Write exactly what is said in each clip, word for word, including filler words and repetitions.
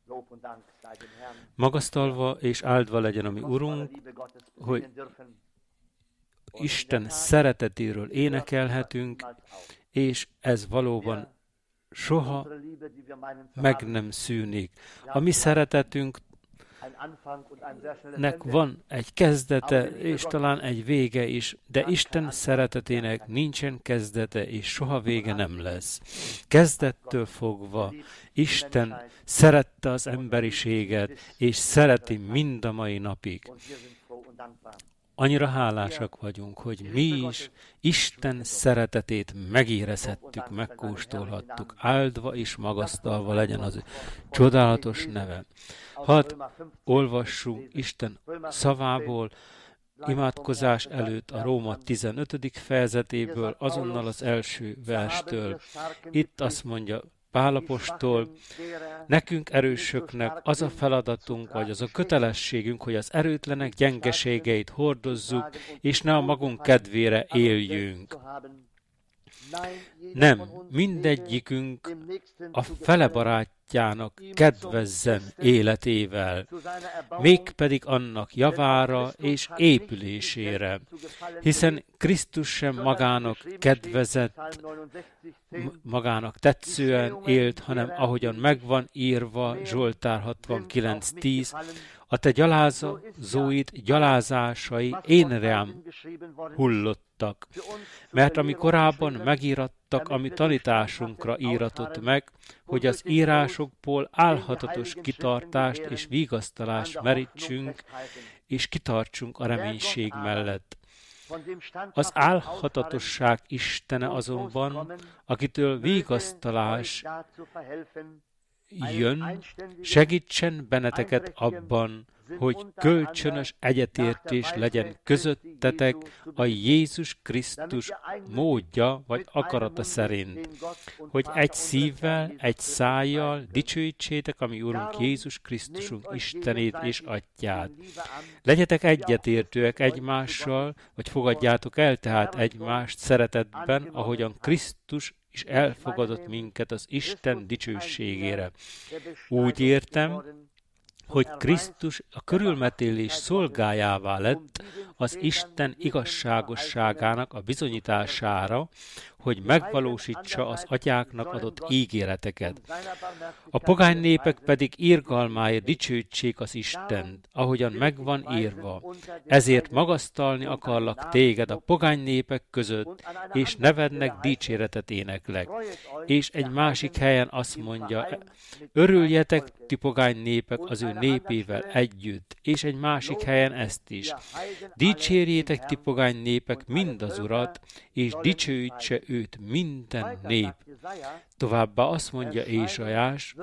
Magasztalva és áldva legyen a mi Urunk, hogy Isten szeretetéről énekelhetünk, és ez valóban soha meg nem szűnik. A mi szeretetünknek van egy kezdete, és talán egy vége is, de Isten szeretetének nincsen kezdete, és soha vége nem lesz. Kezdettől fogva Isten szerette az emberiséget, és szereti mind a mai napig. Annyira hálásak vagyunk, hogy mi is Isten szeretetét megérezhettük, megkóstolhattuk, áldva és magasztalva legyen az ő csodálatos neve. Hadd olvassunk Isten szavából, imádkozás előtt a Róma tizenötödik fejezetéből, azonnal az első verstől. Itt azt mondja Pál apostol, nekünk erősöknek az a feladatunk, vagy az a kötelességünk, hogy az erőtlenek gyengeségeit hordozzuk, és ne a magunk kedvére éljünk. Nem, mindegyikünk a fele barátjának kedvezzen életével, mégpedig annak javára és épülésére, hiszen Krisztus sem magának kedvezett, magának tetszően élt, hanem ahogyan megvan írva Zsoltár hatvankilenc tíz, a te gyalázóid gyalázásai én rám hullottak, mert ami korábban megírattak, ami tanításunkra íratott meg, hogy az írásokból álhatatos kitartást és vigasztalást merítsünk, és kitartsunk a reménység mellett. Az álhatatosság Istene azonban, akitől vigasztalás jön, segítsen benneteket abban, hogy kölcsönös egyetértés legyen közöttetek a Jézus Krisztus módja vagy akarata szerint, hogy egy szívvel, egy szájjal dicsőítsétek a mi Urunk Jézus Krisztusunk Istenét és Atyát. Legyetek egyetértőek egymással, vagy fogadjátok el tehát egymást szeretetben, ahogyan Krisztus és elfogadott minket az Isten dicsőségére. Úgy értem, hogy Krisztus a körülmetélés szolgájává lett az Isten igazságosságának a bizonyítására, hogy megvalósítsa az atyáknak adott ígéreteket. A pogány népek pedig irgalmáért dicsőítsék az Istent, ahogyan megvan írva. Ezért magasztalni akarlak téged a pogány népek között, és nevednek dicséretet éneklek. És egy másik helyen azt mondja, örüljetek ti pogány népek az ő népével együtt, és egy másik helyen ezt is. Dicsérjétek ti pogány népek mind az Urat, és dicsőítse őt minden nép. Továbbá azt mondja Ézsaiás,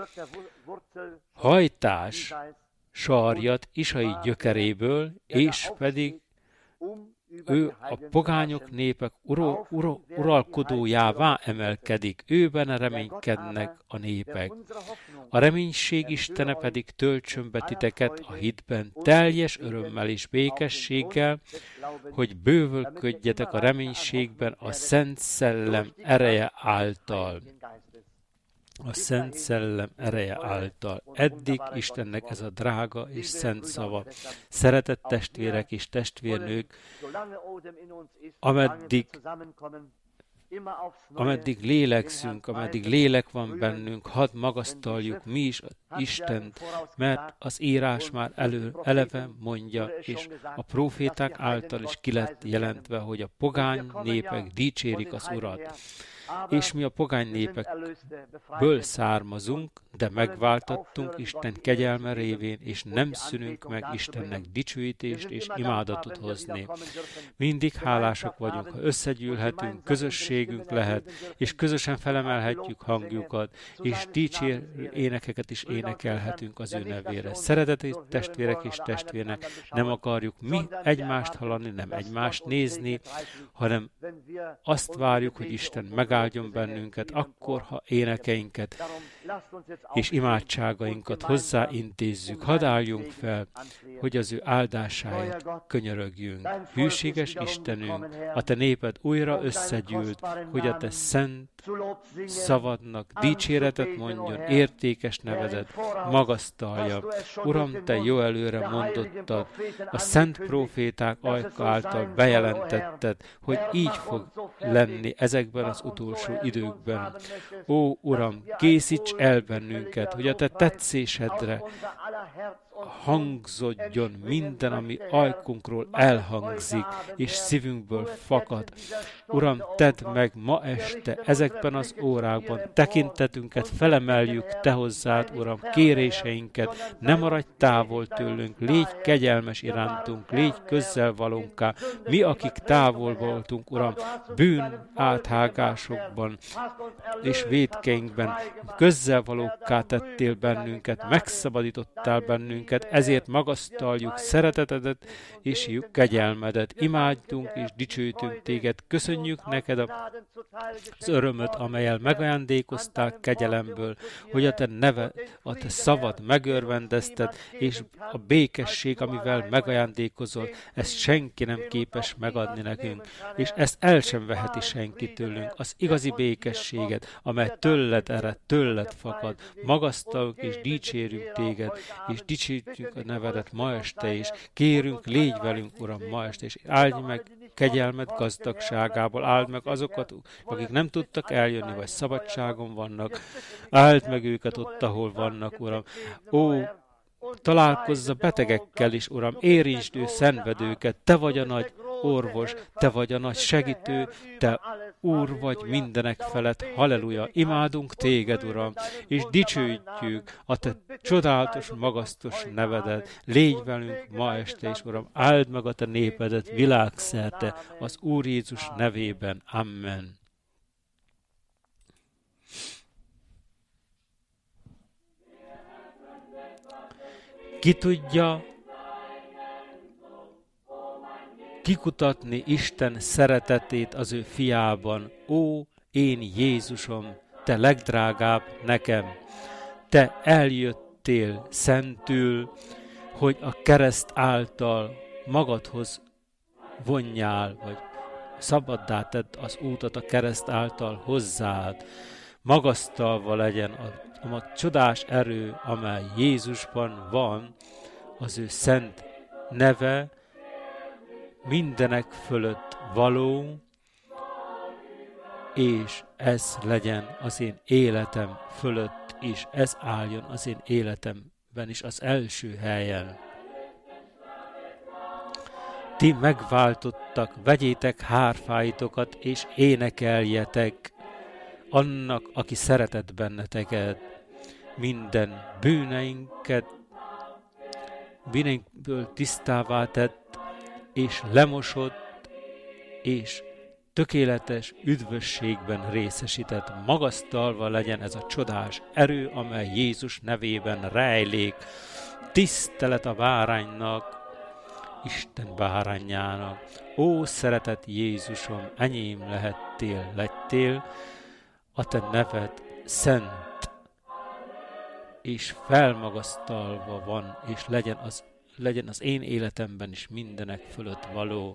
hajtás sarjat Isai gyökeréből, és pedig ő a pogányok népek uro, uro, uralkodójává emelkedik, őben reménykednek a népek. A reménység Istene pedig töltsön be titeket a hitben teljes örömmel és békességgel, hogy bővölködjetek a reménységben a Szent Szellem ereje által. A Szent Szellem ereje által. Eddig Istennek ez a drága és szent szava. Szeretett testvérek és testvérnők, ameddig, ameddig lélegszünk, ameddig lélek van bennünk, hadd magasztaljuk mi is Istent, mert az írás már elő, eleve mondja, és a próféták által is ki lett jelentve, hogy a pogány népek dicsérik az Urat. És mi a pogány népekből származunk, de megváltattunk Isten kegyelme révén, és nem szűnünk meg Istennek dicsőítést és imádatot hozni. Mindig hálásak vagyunk, ha összegyűlhetünk, közösségünk lehet, és közösen felemelhetjük hangjukat, és dicsér énekeket is énekelhetünk az ő nevére. Szeretett testvérek és testvérnek, nem akarjuk mi egymást hallani, nem egymást nézni, hanem azt várjuk, hogy Isten megáldjon bennünket, akkor, ha énekeinket és imádságainkat hozzáintézzük. Hadd álljunk fel, hogy az ő áldásáért könyörögjünk. Hűséges Istenünk, a te néped újra összegyűlt, hogy a te szent szavadnak dicséretet mondjon, értékes nevedet magasztalja. Uram, te jó előre mondottad, a szent próféták ajka által bejelentetted, hogy így fog lenni ezekben az utolsó időkben. Ó, Uram, készíts el bennünket, hogy a te tetszésedre hangzodjon minden, ami ajkunkról elhangzik, és szívünkből fakad. Uram, tedd meg ma este, ezekben az órákban, tekintetünket felemeljük te hozzád, Uram, kéréseinket, ne maradj távol tőlünk, légy kegyelmes irántunk, légy közelvalónká, mi, akik távol voltunk, Uram, bűn áthágásokban és vétkeinkben, közelvalókká tettél bennünket, megszabadítottál bennünket, ezért magasztaljuk szeretetedet és kegyelmedet. Imádjunk és dicsőítünk téged. Köszönjük neked az örömöt, amelyel megajándékoztál kegyelemből, hogy a te neve, a te szavad megörvendezted, és a békesség, amivel megajándékozol, ezt senki nem képes megadni nekünk, és ezt el sem veheti senki tőlünk. Az igazi békességet, amely tőled ered, tőled fakad. Magasztaljuk és dicsérjük téged, és dicsérjük a nevedet ma este is. Kérünk, légy velünk, Uram, ma este, és áldj meg kegyelmed gazdagságából, áld meg azokat, akik nem tudtak eljönni, vagy szabadságon vannak. Áld meg őket ott, ahol vannak, Uram. Ó, találkozz a betegekkel is, Uram, érintsd ő szenvedőket, te vagy a nagy orvos, te vagy a nagy segítő, te Úr vagy mindenek felett, halleluja, imádunk téged, Uram, és dicsőítjük a te csodálatos, magasztos nevedet, légy velünk ma este is, Uram, áld meg a te népedet világszerte, az Úr Jézus nevében, amen. Ki tudja kikutatni Isten szeretetét az ő fiában? Ó, én Jézusom, te legdrágább nekem, te eljöttél szentül, hogy a kereszt által magadhoz vonjál, vagy szabaddá tedd az útat a kereszt által hozzád. Magasztalva legyen a, a csodás erő, amely Jézusban van, az ő szent neve, mindenek fölött való, és ez legyen az én életem fölött is, ez álljon az én életemben is az első helyen. Ti megváltottak, vegyétek hárfáitokat, és énekeljetek annak, aki szeretett benneteket. Minden bűneinket, bűneinkből tisztává tett, és lemosott, és tökéletes üdvösségben részesített. Magasztalva legyen ez a csodás erő, amely Jézus nevében rejlik. Tisztelet a báránynak, Isten bárányának. Ó, szeretett Jézusom, enyém lehettél, lettél, a te neved szent, és felmagasztalva van, és legyen az legyen az én életemben is mindenek fölött való.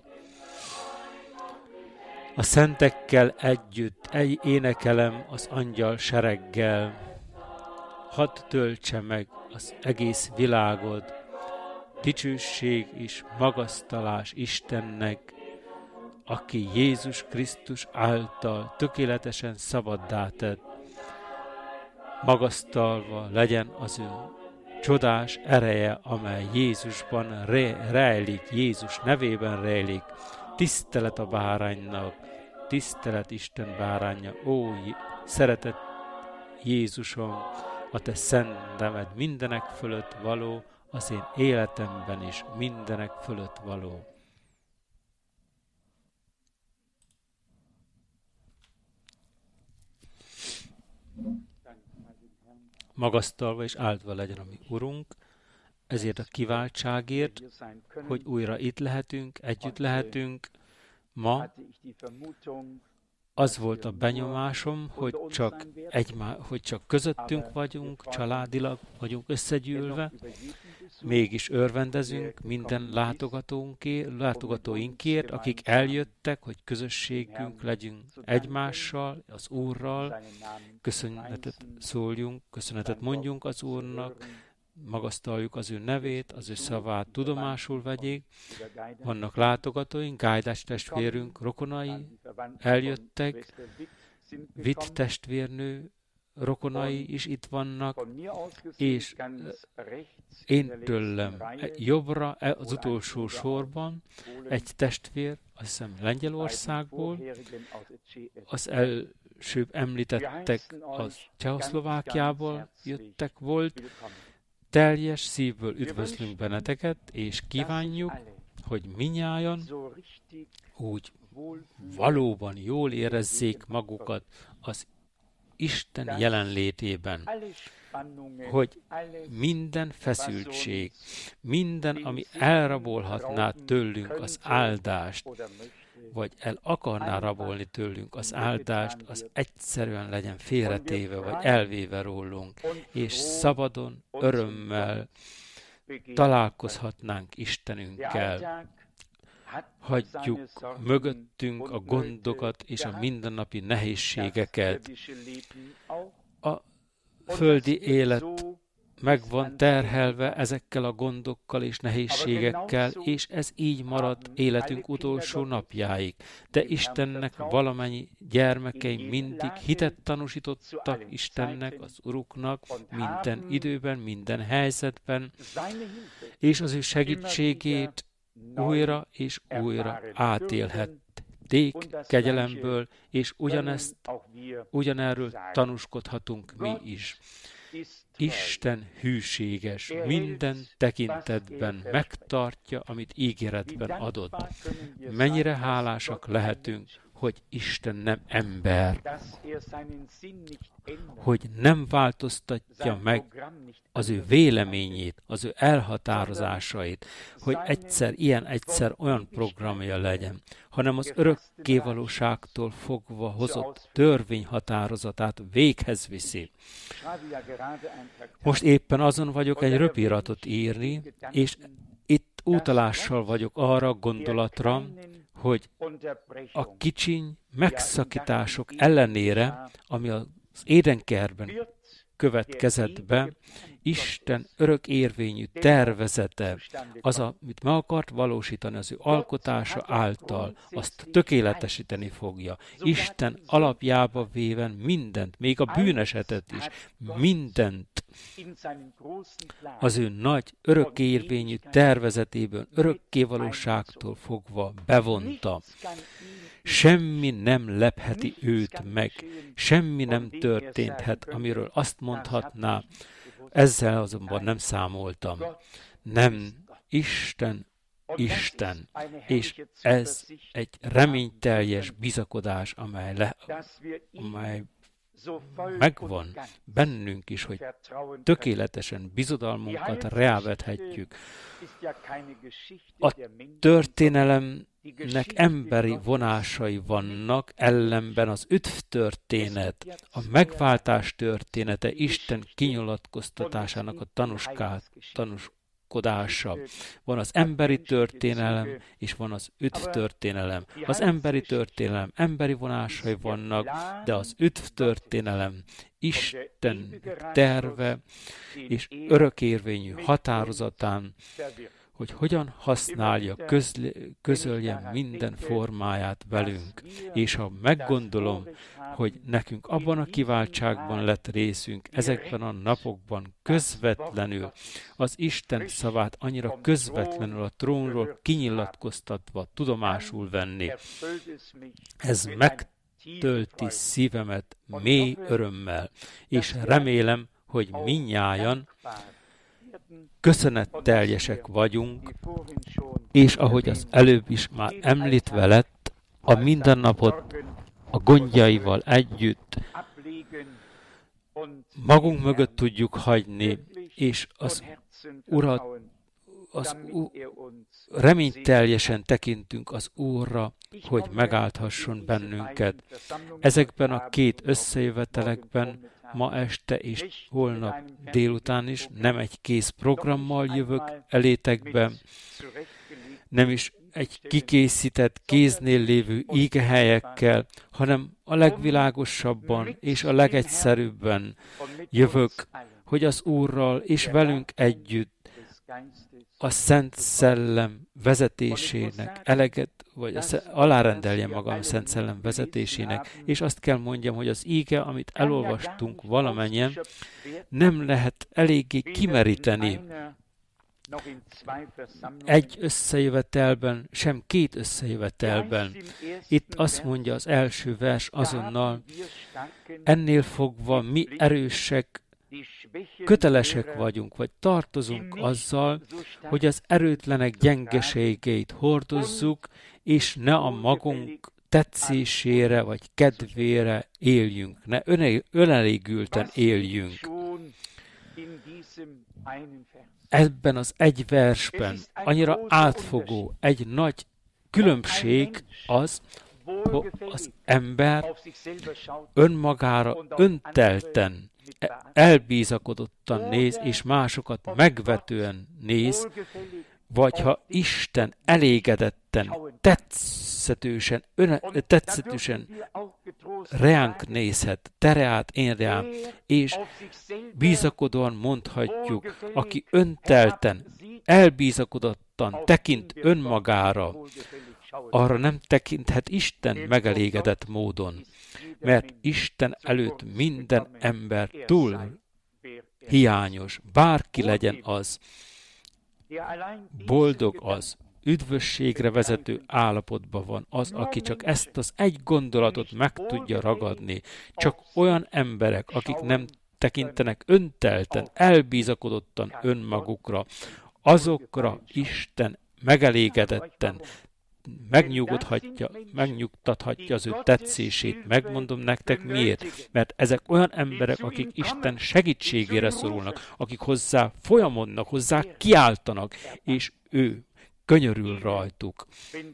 A szentekkel együtt egy énekelem az angyal sereggel, hadd töltse meg az egész világod, dicsőség és magasztalás Istennek, aki Jézus Krisztus által tökéletesen szabaddá tett. Magasztalva legyen az ő csodás ereje, amely Jézusban rejlik, Jézus nevében rejlik. Tisztelet a báránynak, tisztelet Isten báránya. Ó, szeretett Jézusom, a te szent neved mindenek fölött való, az én életemben is mindenek fölött való. Magasztalva és áldva legyen a mi Urunk, ezért a kiváltságért, hogy újra itt lehetünk, együtt lehetünk ma, az volt a benyomásom, hogy csak, egymá, hogy csak közöttünk vagyunk, családilag vagyunk összegyűlve, mégis örvendezünk minden látogatónkért, látogatóinkért, akik eljöttek, hogy közösségünk legyünk egymással, az Úrral, köszönetet szóljunk, köszönetet mondjunk az Úrnak, magasztaljuk az ő nevét, az ő szavát tudomásul vegyék. Vannak látogatóink, Gájdás testvérünk, rokonai eljöttek, Vitt testvérnő rokonai is itt vannak, és én tőlem jobbra, az utolsó sorban egy testvér, azt hiszem Lengyelországból, az elsőbb említettek, az Csehszlovákiából jöttek volt. Teljes szívből üdvözlünk benneteket, és kívánjuk, hogy minnyájan úgy valóban jól érezzék magukat az Isten jelenlétében, hogy minden feszültség, minden, ami elrabolhatná tőlünk az áldást, vagy el akarná rabolni tőlünk az áldást, az egyszerűen legyen félretéve, vagy elvéve rólunk, és szabadon, örömmel találkozhatnánk Istenünkkel. Hagyjuk mögöttünk a gondokat és a mindennapi nehézségeket. A földi élet meg van terhelve ezekkel a gondokkal és nehézségekkel, és ez így marad életünk utolsó napjáig. De Istennek valamennyi gyermekei mindig hitet tanúsítottak Istennek, az Uruknak, minden időben, minden helyzetben, és az ő segítségét újra és újra átélhették kegyelemből, és ugyanezt, ugyanerről tanúskodhatunk mi is. Isten hűséges, minden tekintetben megtartja, amit ígéretben adott. Mennyire hálásak lehetünk, hogy Isten nem ember, hogy nem változtatja meg az ő véleményét, az ő elhatározásait, hogy egyszer ilyen, egyszer olyan programja legyen, hanem az örökkévalóságtól fogva hozott törvényhatározatát véghez viszi. Most éppen azon vagyok egy röpiratot írni, és itt utalással vagyok arra a gondolatra, hogy a kicsiny megszakítások ellenére, ami az édenkertben következett be, Isten örökérvényű tervezete, az, amit meg akart valósítani az ő alkotása által, azt tökéletesíteni fogja. Isten alapjába véven mindent, még a bűnesetet is, mindent az ő nagy örökérvényű tervezetéből, örökkévalóságtól fogva bevonta. Semmi nem lepheti őt meg, semmi nem történhet, amiről azt mondhatná, ezzel azonban nem számoltam. Nem, Isten, Isten, és ez egy reményteljes bizakodás, amely, le, amely megvan bennünk is, hogy tökéletesen bizodalmunkat reávethetjük. A történelemnek emberi vonásai vannak, ellenben az üdv történet, a megváltás története, Isten kinyilatkoztatásának a tanuskát, tanúskodása. Van az emberi történelem, és van az üdv történelem. Az emberi történelem emberi vonásai vannak, de az üdv történelem Isten terve és örökérvényű határozatán, hogy hogyan használja, közl- közölje minden formáját velünk. És ha meggondolom, hogy nekünk abban a kiváltságban lett részünk, ezekben a napokban közvetlenül, az Isten szavát annyira közvetlenül a trónról kinyilatkoztatva tudomásul venni, ez megtölti szívemet mély örömmel, és remélem, hogy mindnyájan köszönetteljesek vagyunk, és ahogy az előbb is már említve lett, a mindennapot a gondjaival együtt magunk mögött tudjuk hagyni, és az Urat, az U- reményteljesen tekintünk az Úrra, hogy megáldhasson bennünket. Ezekben a két összejövetelekben ma este és holnap délután is nem egy kész programmal jövök elétekbe, nem is egy kikészített, kéznél lévő ígehelyekkel, hanem a legvilágosabban és a legegyszerűbben jövök, hogy az Úrral és velünk együtt a Szent Szellem vezetésének eleget, vagy alárendelje magam Szent Szellem vezetésének, és azt kell mondjam, hogy az íge, amit elolvastunk valamennyien, nem lehet eléggé kimeríteni egy összejövetelben, sem két összejövetelben. Itt azt mondja az első vers azonnal, ennél fogva mi erősek, kötelesek vagyunk, vagy tartozunk azzal, hogy az erőtlenek gyengeségeit hordozzuk, és ne a magunk tetszésére, vagy kedvére éljünk, ne önelégülten éljünk. Ebben az egy versben annyira átfogó, egy nagy különbség az, hogy az ember önmagára öntelten, elbízakodottan néz, és másokat megvetően néz, vagy ha Isten elégedetten, tetszetősen, ön, tetszetősen reánk nézhet, te reát, én reám, és bízakodóan mondhatjuk, aki öntelten, elbízakodottan tekint önmagára, arra nem tekinthet Isten megelégedett módon, mert Isten előtt minden ember túl hiányos, bárki legyen az, boldog az, üdvösségre vezető állapotban van az, aki csak ezt az egy gondolatot meg tudja ragadni. Csak olyan emberek, akik nem tekintenek öntelten, elbízakodottan önmagukra, azokra Isten megelégedetten megnyugodhatja, megnyugtathatja az ő tetszését. Megmondom nektek miért. Mert ezek olyan emberek, akik Isten segítségére szorulnak, akik hozzá folyamodnak, hozzá kiáltanak, és ő könyörül rajtuk.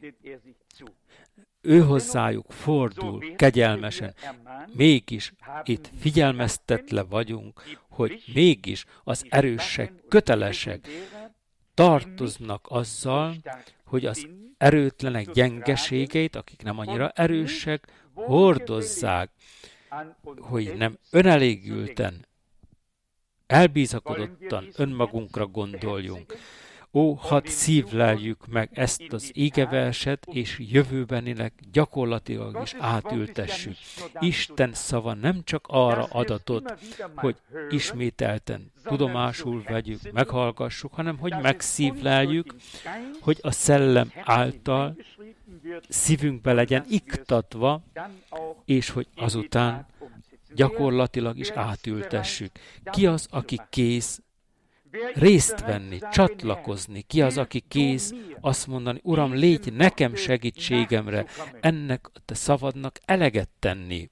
Ő hozzájuk fordul kegyelmesen. Mégis itt figyelmeztetve vagyunk, hogy mégis az erősek, kötelesek tartoznak azzal, hogy az erőtlenek gyengeségeit, akik nem annyira erősek, hordozzák, hogy nem önelégülten, elbízakodottan önmagunkra gondoljunk. Ó, hadd szívleljük meg ezt az ígeverset, és jövőbenileg gyakorlatilag is átültessük. Isten szava nem csak arra adatot, hogy ismételten tudomásul vegyük, meghallgassuk, hanem hogy megszívleljük, hogy a szellem által szívünkbe legyen iktatva, és hogy azután gyakorlatilag is átültessük. Ki az, aki kész részt venni, csatlakozni? Ki az, aki kész azt mondani, Uram, légy nekem segítségemre, ennek a te szavadnak eleget tenni?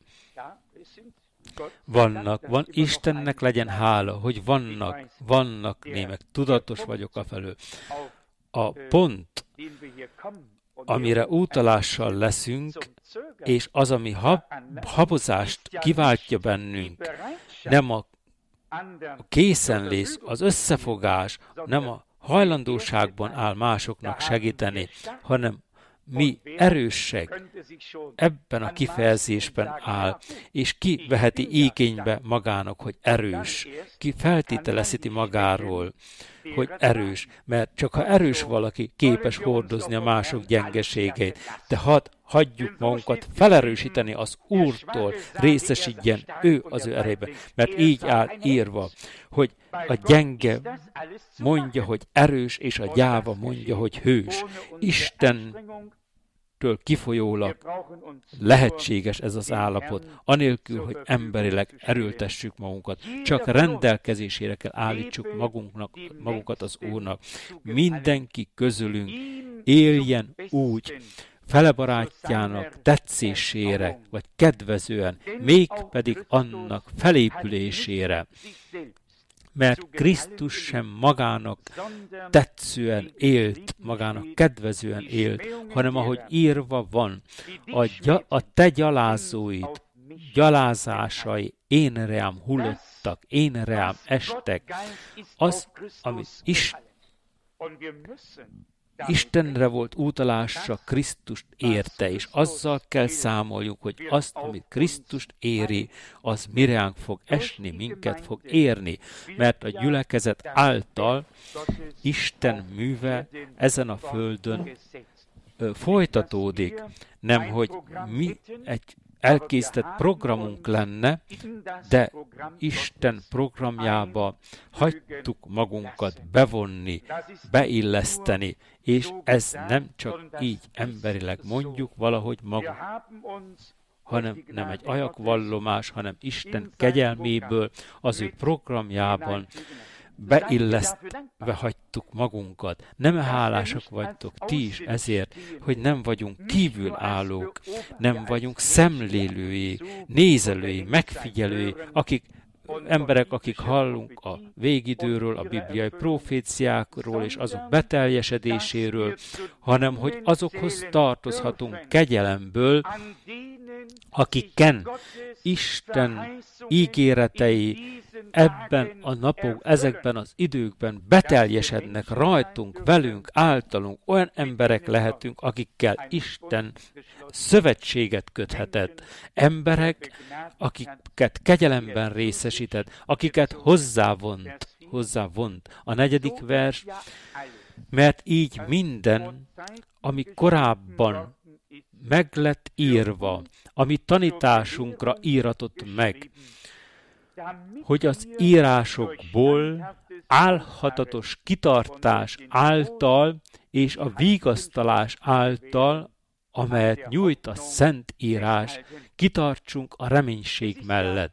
Vannak, van, Istennek legyen hála, hogy vannak, vannak némek, tudatos vagyok afelől. A pont, amire utalással leszünk, és az, ami hab, habozást kiváltja bennünk, nem a A készenlész, az összefogás nem a hajlandóságban áll másoknak segíteni, hanem mi erősek ebben a kifejezésben áll, és ki veheti igénybe magának, hogy erős, ki feltételezheti magáról, hogy erős, mert csak ha erős valaki, képes hordozni a mások gyengeségeit, de hadd hagyjuk magunkat felerősíteni az Úrtól, részesítjen ő az ő erejében, mert így áll írva, hogy a gyenge mondja, hogy erős, és a gyáva mondja, hogy hős. Istentől kifolyólag lehetséges ez az állapot, anélkül, hogy emberileg erőltessük magunkat. Csak rendelkezésére kell állítsuk magunknak, magunkat az Úrnak. Mindenki közülünk éljen úgy, fele barátjának tetszésére, vagy kedvezően, mégpedig annak felépülésére. mert Krisztus sem magának tetszően élt, magának kedvezően élt, hanem ahogy írva van, a, gy- a te gyalázóid, gyalázásai én rám hullottak, én rám estek. Az, amit is, Istenre volt utalása, Krisztust érte, és azzal kell számoljuk, hogy azt, amit Krisztust éri, az miránk fog esni, minket fog érni, mert a gyülekezet által Isten műve ezen a földön ö, folytatódik. Nem, hogy mi egy elkészített programunk lenne, de Isten programjába hagytuk magunkat bevonni, beilleszteni, és ez nem csak így emberileg mondjuk valahogy magunk, hanem nem egy ajakvallomás, hanem Isten kegyelméből az ő programjában beillesztve hagytuk magunkat. Nem hálásak vagytok ti is ezért, hogy nem vagyunk kívülállók, nem vagyunk szemlélői, nézelői, megfigyelői, akik emberek, akik hallunk a végidőről, a bibliai proféciákról és azok beteljesedéséről, hanem hogy azokhoz tartozhatunk kegyelemből, akiken Isten ígéretei ebben a napok, ezekben az időkben beteljesednek rajtunk, velünk, általunk. Olyan emberek lehetünk, akikkel Isten szövetséget köthetett. Emberek, akiket kegyelemben részesített, akiket hozzávont. hozzávont. A negyedik vers, mert így minden, ami korábban meg lett írva, ami tanításunkra íratott meg, hogy az írásokból álhatatos kitartás által és a vigasztalás által, amelyet nyújt a Szent Írás, kitartsunk a reménység mellett.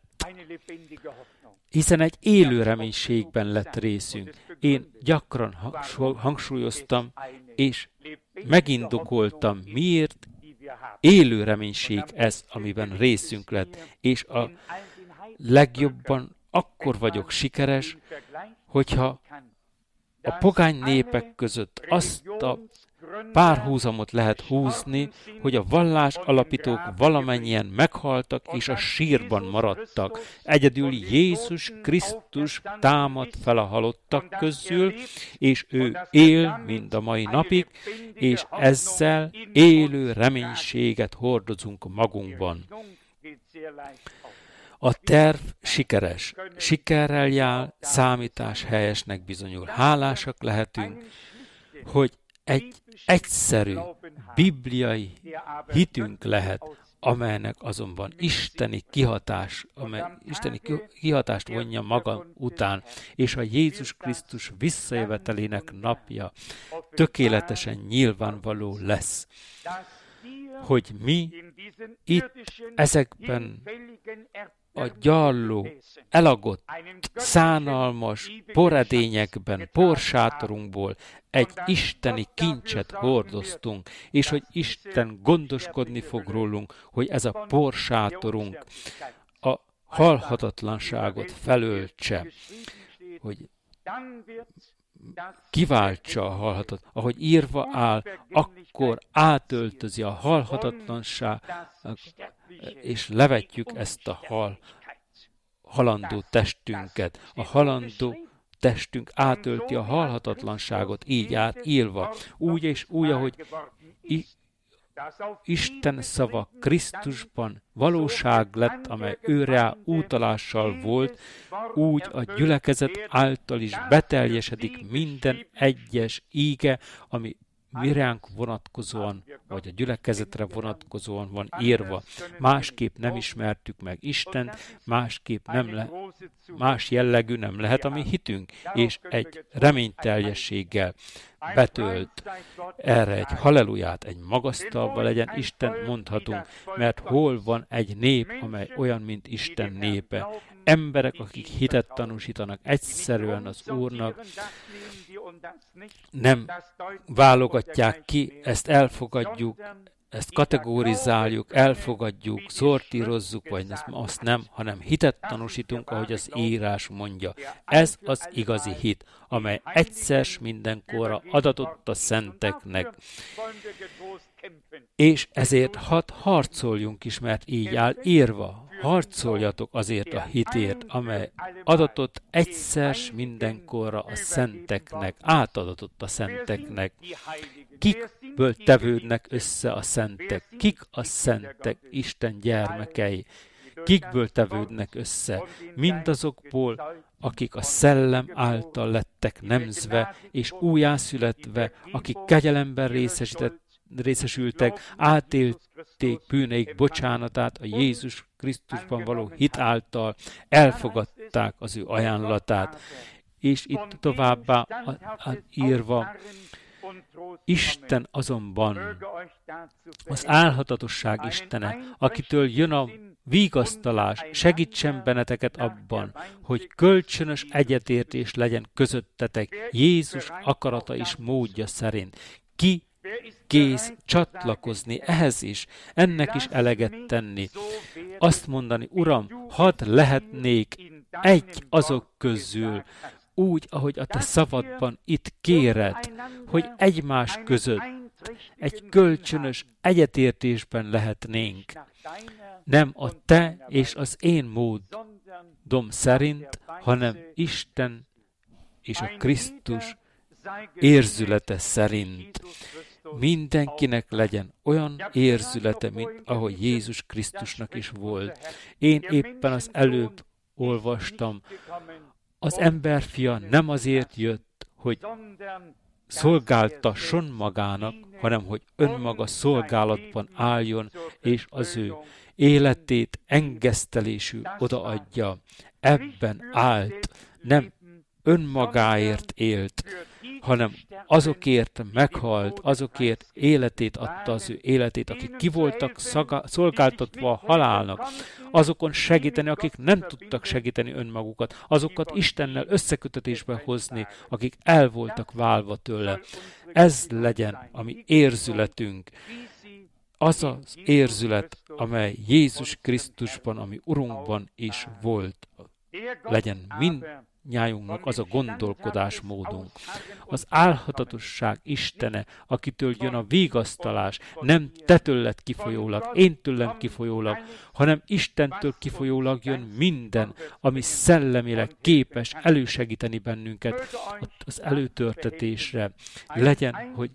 Hiszen egy élő reménységben lett részünk. Én gyakran hangsúlyoztam, és megindokoltam, miért élő reménység ez, amiben részünk lett, és a legjobban akkor vagyok sikeres, hogyha a pogány népek között azt a párhuzamot lehet húzni, hogy a vallás alapítók valamennyien meghaltak és a sírban maradtak. Egyedül Jézus Krisztus támad fel a halottak közül, és ő él mind a mai napig, és ezzel élő reménységet hordozunk magunkban. A terv sikeres, sikerrel jár, számítás helyesnek bizonyul. Hálásak lehetünk, hogy egy egyszerű bibliai hitünk lehet, amelynek azonban isteni kihatás, amely isteni kihatást vonja maga után, és a Jézus Krisztus visszajövetelének napja tökéletesen nyilvánvaló lesz, hogy mi itt ezekben a gyarló, elagott, szánalmas poredényekben, porsátorunkból egy isteni kincset hordoztunk, és hogy Isten gondoskodni fog rólunk, hogy ez a porsátorunk a halhatatlanságot felöltse, hogy kiváltsa a halhatat. Ahogy írva áll, akkor átöltözi a halhatatlanság, és levetjük ezt a hal, halandó testünket. A halandó testünk átölti a halhatatlanságot, így át írva. Úgy és úgy, ahogy I- Isten szava Krisztusban valóság lett, amely őre utalással volt, úgy a gyülekezet által is beteljesedik minden egyes íge, ami miránk vonatkozóan, vagy a gyülekezetre vonatkozóan van írva. Másképp nem ismertük meg Istent, másképp nem le, más jellegű nem lehet a mi hitünk, és egy reményteljességgel betölt erre egy halleluját, egy magasztalva legyen Isten mondhatunk, mert hol van egy nép, amely olyan, mint Isten népe. Emberek, akik hitet tanúsítanak egyszerűen az Úrnak, nem válogatják ki, ezt elfogadjuk, ezt kategorizáljuk, elfogadjuk, szortírozzuk, vagy azt nem, hanem hitet tanúsítunk, ahogy az írás mondja. Ez az igazi hit, amely egyszer mindenkorra adatott a szenteknek. És ezért hadd harcoljunk is, mert így áll írva. Harcoljatok azért a hitért, amely adatott egyszer mindenkorra a szenteknek, átadatott a szenteknek. Kikből tevődnek össze a szentek? Kik a szentek, Isten gyermekei? Kikből tevődnek össze? Mindazokból, akik a szellem által lettek nemzve, és újjászületve, akik kegyelemben részesített, részesültek, átélték bűneik bocsánatát a Jézus Krisztusban való hit által, elfogadták az ő ajánlatát. És itt továbbá a, a, írva, Isten azonban az álhatatosság Istene, akitől jön a vigasztalás, segítsen benneteket abban, hogy kölcsönös egyetértés legyen közöttetek Jézus akarata és módja szerint. Ki kész csatlakozni ehhez is, ennek is eleget tenni. Azt mondani, Uram, hadd lehetnék egy azok közül, úgy, ahogy a te szavadban itt kéred, hogy egymás között egy kölcsönös egyetértésben lehetnénk. Nem a te és az én módom szerint, hanem Isten és a Krisztus érzülete szerint. Mindenkinek legyen olyan érzülete, mint ahogy Jézus Krisztusnak is volt. Én éppen az előbb olvastam, az emberfia nem azért jött, hogy szolgáltasson magának, hanem hogy önmaga szolgálatban álljon, és az ő életét engesztelésű odaadja. Ebben állt, nem önmagáért élt, hanem azokért meghalt, azokért életét adta, az ő életét, akik ki voltak szaga, szolgáltatva a halálnak, azokon segíteni, akik nem tudtak segíteni önmagukat, azokat Istennel összekötetésbe hozni, akik el voltak válva tőle. Ez legyen a mi érzületünk, az az érzület, amely Jézus Krisztusban, ami Urunkban is volt, legyen mind nyájunknak az a gondolkodásmódunk. Az álhatatosság Istene, akitől jön a vigasztalás, nem te tőled kifolyólag, én tőlem kifolyólag, hanem Istentől kifolyólag jön minden, ami szellemileg képes elősegíteni bennünket az előtörtetésre. Legyen, hogy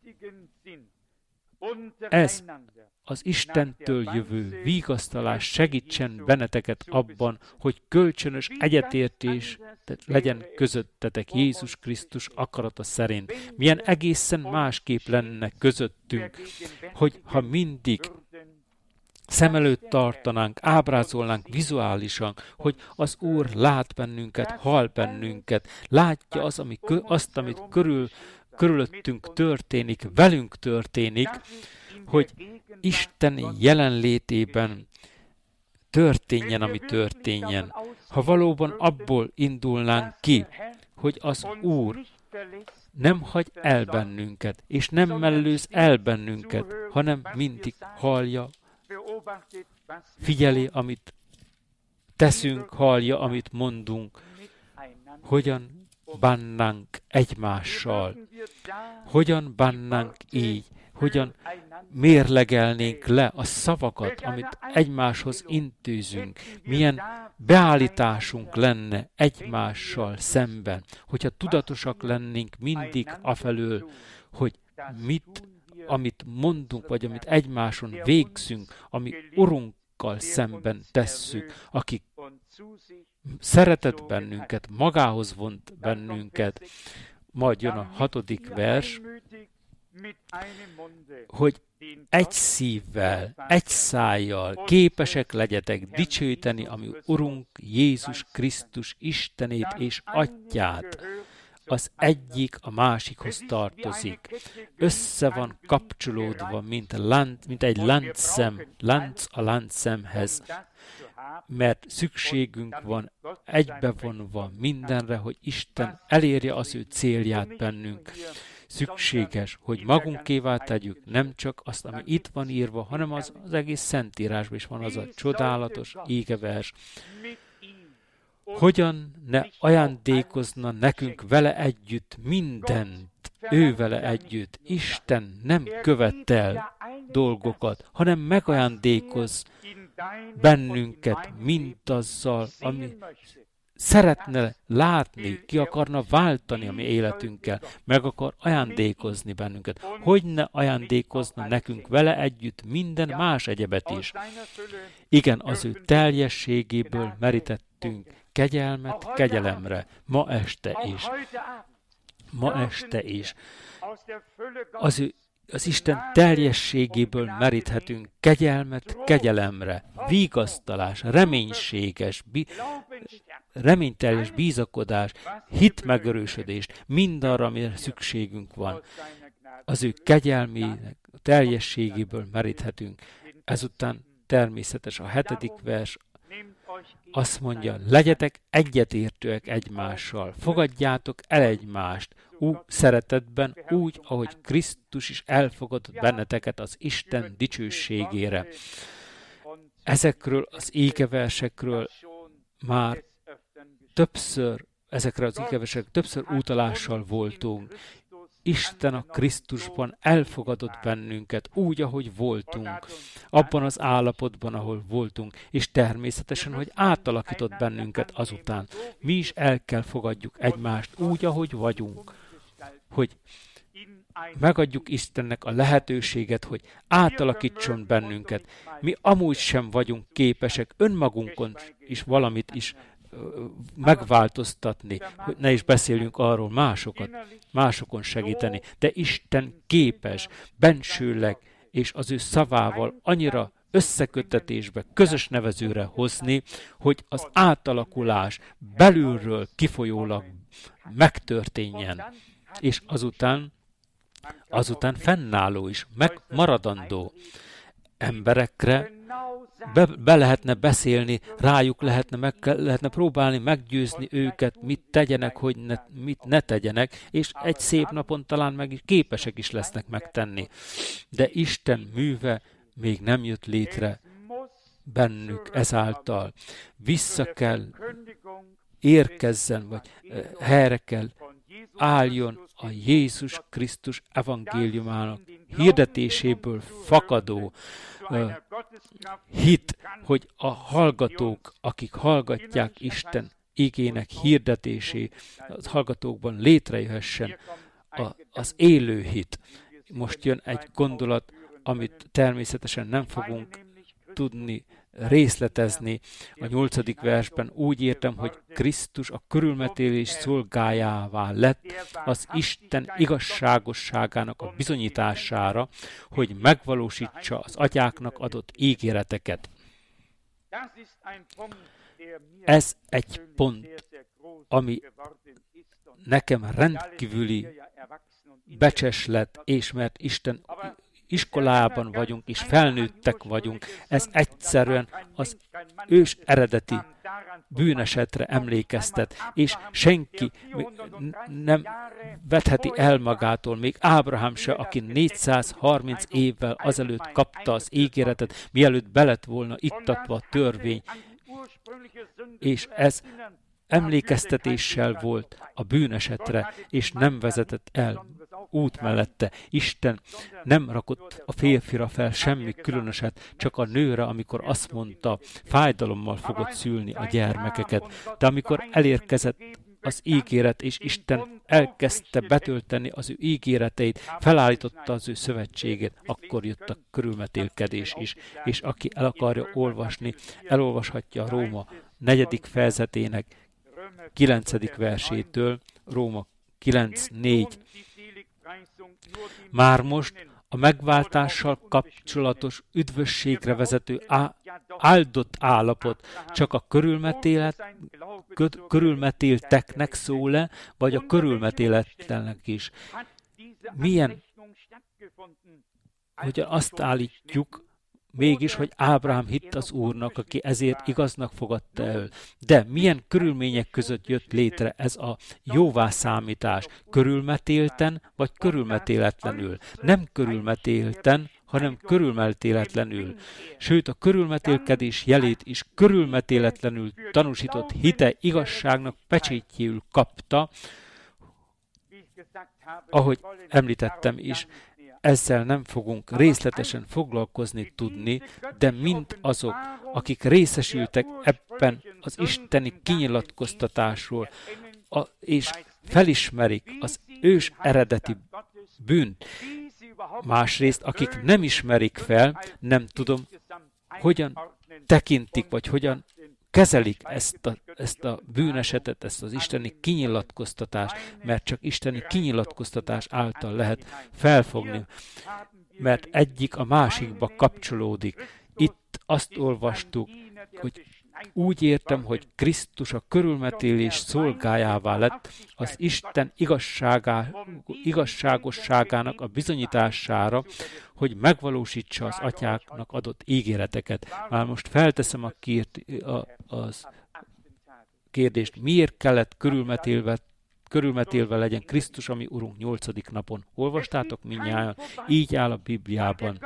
ez az Istentől jövő vigasztalás segítsen benneteket abban, hogy kölcsönös egyetértés legyen közöttetek Jézus Krisztus akarata szerint. Milyen egészen másképp lenne közöttünk, hogy ha mindig szem előtt tartanánk, ábrázolnánk vizuálisan, hogy az Úr lát bennünket, hall bennünket, látja az, ami, azt, amit körül, körülöttünk történik, velünk történik, hogy Isten jelenlétében történjen, ami történjen. Ha valóban abból indulnánk ki, hogy az Úr nem hagy el bennünket, és nem mellőz el bennünket, hanem mindig hallja, figyeli, amit teszünk, hallja, amit mondunk, hogyan bánnánk egymással, hogyan bánnánk így, hogyan mérlegelnénk le a szavakat, amit egymáshoz intézünk, milyen beállításunk lenne egymással szemben, hogyha tudatosak lennénk mindig afelől, hogy mit, amit mondunk, vagy amit egymáson végzünk, ami Urunkkal szemben tesszük, akik szeretett bennünket, magához vont bennünket. Majd jön a hatodik vers, hogy egy szívvel, egy szájjal képesek legyetek dicsőíteni, ami Urunk Jézus Krisztus Istenét és Atyát. Az egyik a másikhoz tartozik. Össze van kapcsolódva, mint, lánc, mint egy láncszem, lánc a láncszemhez, mert szükségünk van egybevonva mindenre, hogy Isten elérje az ő célját bennünk. szükséges, hogy magunkévá tegyük nem csak azt, ami itt van írva, hanem az, az egész Szentírásban is van az a csodálatos ígevers. Hogyan ne ajándékozna nekünk vele együtt mindent, ő vele együtt. Isten nem követel dolgokat, hanem megajándékoz bennünket mindazzal, ami szeretne látni, ki akarna váltani a mi életünkkel, meg akar ajándékozni bennünket. Hogy ne ajándékozna nekünk vele együtt minden más egyebet is. Igen, az ő teljességéből merítettünk kegyelmet kegyelemre, ma este is. Ma este is. Az, ő, az Isten teljességéből meríthetünk kegyelmet kegyelemre, vigasztalás, reménységes, bi, reményteljes bízakodás, hitmegerősödés, mindarra, amire szükségünk van. Az ő kegyelmének teljességéből meríthetünk. Ezután természetes a hetedik vers, azt mondja, legyetek egyetértőek egymással, fogadjátok el egymást, ú, szeretetben, úgy, ahogy Krisztus is elfogadott benneteket az Isten dicsőségére. Ezekről az égeversekről már többször, ezekre az égeversekről többször utalással voltunk. Isten a Krisztusban elfogadott bennünket úgy, ahogy voltunk, abban az állapotban, ahol voltunk, és természetesen, hogy átalakított bennünket azután. Mi is el kell fogadjuk egymást úgy, ahogy vagyunk, hogy megadjuk Istennek a lehetőséget, hogy átalakítson bennünket. Mi amúgy sem vagyunk képesek önmagunkon is valamit is megváltoztatni, hogy ne is beszéljünk arról másokat, másokon segíteni, de Isten képes bensőleg és az ő szavával annyira összeköttetésbe, közös nevezőre hozni, hogy az átalakulás belülről kifolyólag megtörténjen, és azután, azután fennálló is, megmaradandó emberekre Be, be lehetne beszélni, rájuk lehetne, meg lehetne próbálni meggyőzni őket, mit tegyenek, hogy ne, mit ne tegyenek, és egy szép napon talán meg képesek is lesznek megtenni. De Isten műve még nem jött létre bennük ezáltal. Vissza kell érkezzen, vagy helyre kell álljon a Jézus Krisztus evangéliumának hirdetéséből fakadó uh, hit, hogy a hallgatók, akik hallgatják Isten igének hirdetésé, az hallgatókban létrejöhessen a, az élő hit. Most jön egy gondolat, amit természetesen nem fogunk tudni részletezni. A nyolcadik versben úgy értem, hogy Krisztus a körülmetélés szolgájává lett az Isten igazságosságának a bizonyítására, hogy megvalósítsa az atyáknak adott ígéreteket. Ez egy pont, ami nekem rendkívüli becses lett, és mert Isten iskolában vagyunk, és felnőttek vagyunk, ez egyszerűen az ős eredeti bűnesetre emlékeztet, és senki nem vetheti el magától, még Ábrahám se, aki négyszázharminc évvel azelőtt kapta az ígéretet, mielőtt belett volna ittatva a törvény, és ez emlékeztetéssel volt a bűnesetre, és nem vezetett el út mellette. Isten nem rakott a férfira fel semmi különöset, csak a nőre, amikor azt mondta, fájdalommal fogod szülni a gyermekeket. De amikor elérkezett az ígéret, és Isten elkezdte betölteni az ő ígéreteit, felállította az ő szövetségét, akkor jött a körülmetélkedés is. És aki el akarja olvasni, elolvashatja a Róma negyedik fejezetének kilencedik versétől, Róma kilenc négy. Már most a megváltással kapcsolatos üdvösségre vezető á, áldott állapot csak a körülmetélet, körülmetélteknek szól-e, vagy a körülmetéletlenek is. Milyen, hogy azt állítjuk, mégis, hogy Ábrahám hitt az Úrnak, aki ezért igaznak fogadta el. De milyen körülmények között jött létre ez a jóvászámítás? Körülmetélten, vagy körülmetéletlenül? Nem körülmetélten, hanem körülmetéletlenül. Sőt, a körülmetélkedés jelét is körülmetéletlenül tanúsított hite igazságnak pecsétjéül kapta, ahogy említettem is. Ezzel nem fogunk részletesen foglalkozni tudni, de mind azok, akik részesültek ebben az isteni kinyilatkoztatásról, a, és felismerik az ős eredeti bűnt, másrészt, akik nem ismerik fel, nem tudom, hogyan tekintik, vagy hogyan kezelik ezt a, ezt a bűnesetet, ezt az isteni kinyilatkoztatást, mert csak isteni kinyilatkoztatás által lehet felfogni, mert egyik a másikba kapcsolódik. Itt azt olvastuk, hogy úgy értem, hogy Krisztus a körülmetélés szolgájává lett az Isten igazságá, igazságosságának a bizonyítására, hogy megvalósítsa az atyáknak adott ígéreteket. Már most felteszem a, kírt, a az kérdést, miért kellett körülmetélve körülmetélve legyen Krisztus, ami Urunk nyolcadik napon. Olvastátok mindnyájan? Így áll a Bibliában.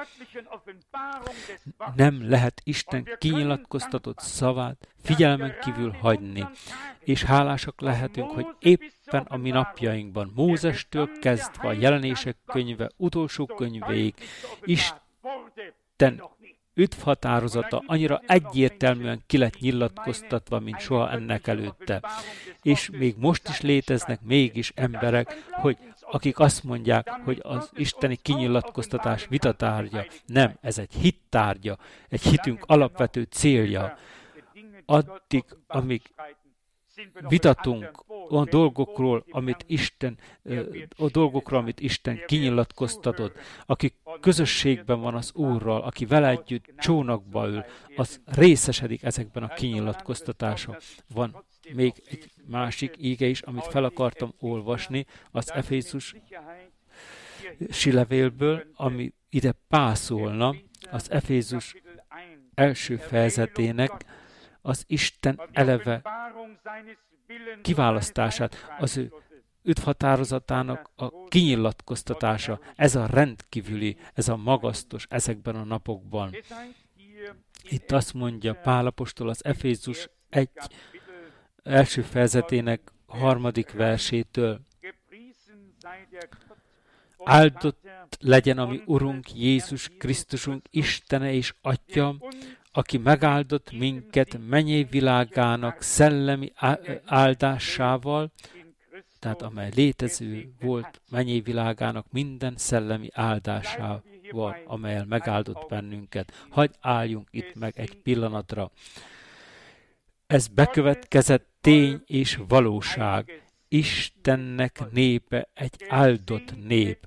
Nem lehet Isten kinyilatkoztatott szavát figyelmen kívül hagyni, és hálásak lehetünk, hogy éppen a mi napjainkban, Mózestől kezdve a Jelenések könyve utolsó könyvéig Isten üdvhatározata annyira egyértelműen ki lett nyilatkoztatva, mint soha ennek előtte. És még most is léteznek mégis emberek, hogy akik azt mondják, hogy az isteni kinyilatkoztatás vitatárgya. Nem, ez egy hittárgya, egy hitünk alapvető célja. Addig, amíg vitatunk a dolgokról, amit Isten, a dolgokról, amit Isten kinyilatkoztatott, aki közösségben van az Úrral, aki vele együtt csónakba ül, az részesedik ezekben a kinyilatkoztatása. Van még egy másik íge is, amit fel akartam olvasni, az Efézusi levélből, ami ide pászolna, az Efézus első fejezetének az Isten eleve kiválasztását, az ő üdvhatározatának a kinyilatkoztatása, ez a rendkívüli, ez a magasztos ezekben a napokban. Itt azt mondja Pál apostol az Efézus egy első fejezetének harmadik versétől: áldott legyen a mi Urunk Jézus Krisztusunk Istene és Atya, aki megáldott minket mennyei világának szellemi áldásával, tehát amely létező volt mennyei világának minden szellemi áldásával, amelyel megáldott bennünket. Hadd álljunk itt meg egy pillanatra. Ez bekövetkezett tény és valóság. Istennek népe egy áldott nép.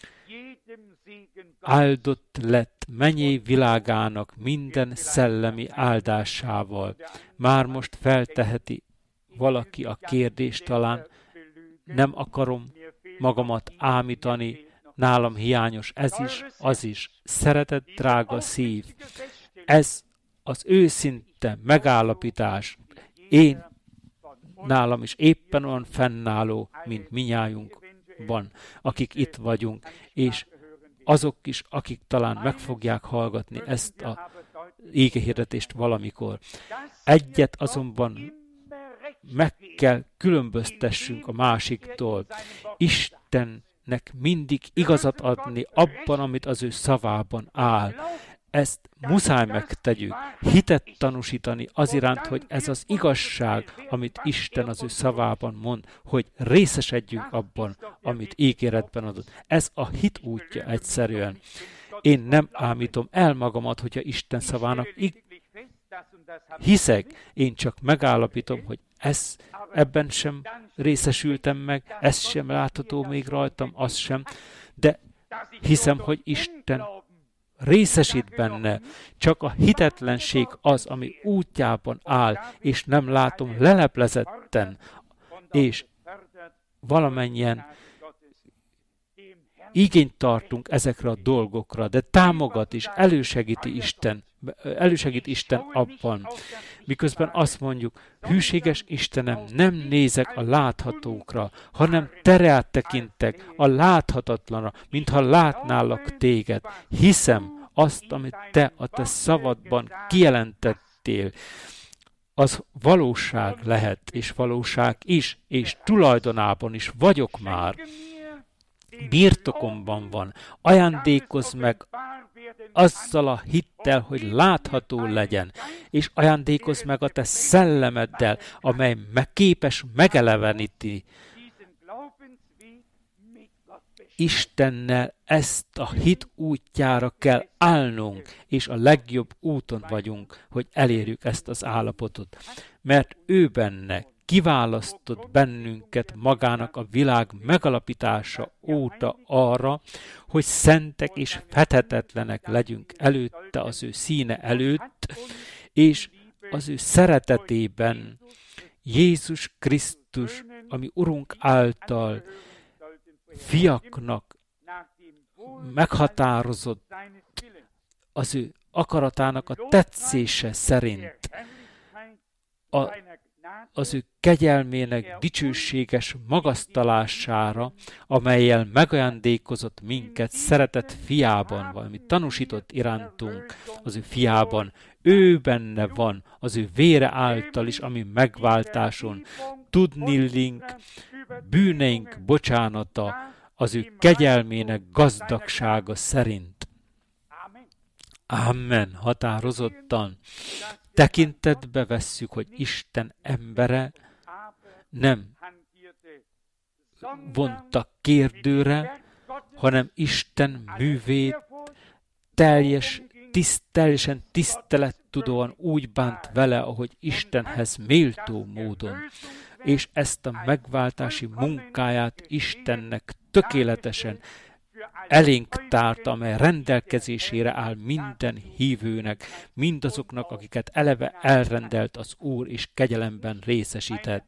Áldott lett mennyei világának minden szellemi áldásával. Már most felteheti valaki a kérdést talán, nem akarom magamat ámítani, nálam hiányos ez is, az is. Szeretett drága szív, ez az őszinte megállapítás, én nálam is éppen olyan fennálló, mint minnyájunkban, akik itt vagyunk, és azok is, akik talán meg fogják hallgatni ezt a ígehirdetést valamikor. Egyet azonban meg kell különböztessünk a másiktól. Istennek mindig igazat adni abban, amit az ő szavában áll. Ezt muszáj megtegyük, hitet tanúsítani az iránt, hogy ez az igazság, amit Isten az ő szavában mond, hogy részesedjünk abban, amit ígéretben adott. Ez a hit útja egyszerűen. Én nem ámítom el magamat, hogyha Isten szavának ig- hiszek, én csak megállapítom, hogy ez, ebben sem részesültem meg, ez sem látható még rajtam, az sem, de hiszem, hogy Isten részesít benne, csak a hitetlenség az, ami útjában áll, és nem látom leleplezetten, és valamennyien igényt tartunk ezekre a dolgokra, de támogat és elősegíti Isten, elősegít Isten abban, miközben azt mondjuk, hűséges Istenem, nem nézek a láthatókra, hanem te rád tekintek a láthatatlanra, mintha látnálak téged. Hiszem azt, amit te a te szavadban kijelentettél, az valóság lehet, és valóság is, és tulajdonában is vagyok már. Birtokomban van. Ajándékozz meg azzal a hittel, hogy látható legyen, és ajándékozz meg a te szellemeddel, amely meg képes megeleveníteni Istennel. Ezt a hit útjára kell állnunk, és a legjobb úton vagyunk, hogy elérjük ezt az állapotot. Mert ő benne kiválasztott bennünket magának a világ megalapítása óta arra, hogy szentek és fethetetlenek legyünk előtte, az ő színe előtt, és az ő szeretetében Jézus Krisztus, ami Urunk által fiaknak meghatározott az ő akaratának a tetszése szerint, a, az ő kegyelmének dicsőséges magasztalására, amellyel megajándékozott minket szeretett fiában, valami tanúsított irántunk az ő fiában. Ő benne van, az ő vére által is, ami megváltáson, tudnillink, bűneink bocsánata, az ő kegyelmének gazdagsága szerint. Amen. Határozottan tekintetbe vesszük, hogy Isten embere nem vonta kérdőre, hanem Isten művét teljes, tiszt, teljesen tisztelettudóan úgy bánt vele, ahogy Istenhez méltó módon. És ezt a megváltási munkáját Istennek tökéletesen elénk tárta, amely rendelkezésére áll minden hívőnek, mindazoknak, akiket eleve elrendelt az Úr, és kegyelemben részesített.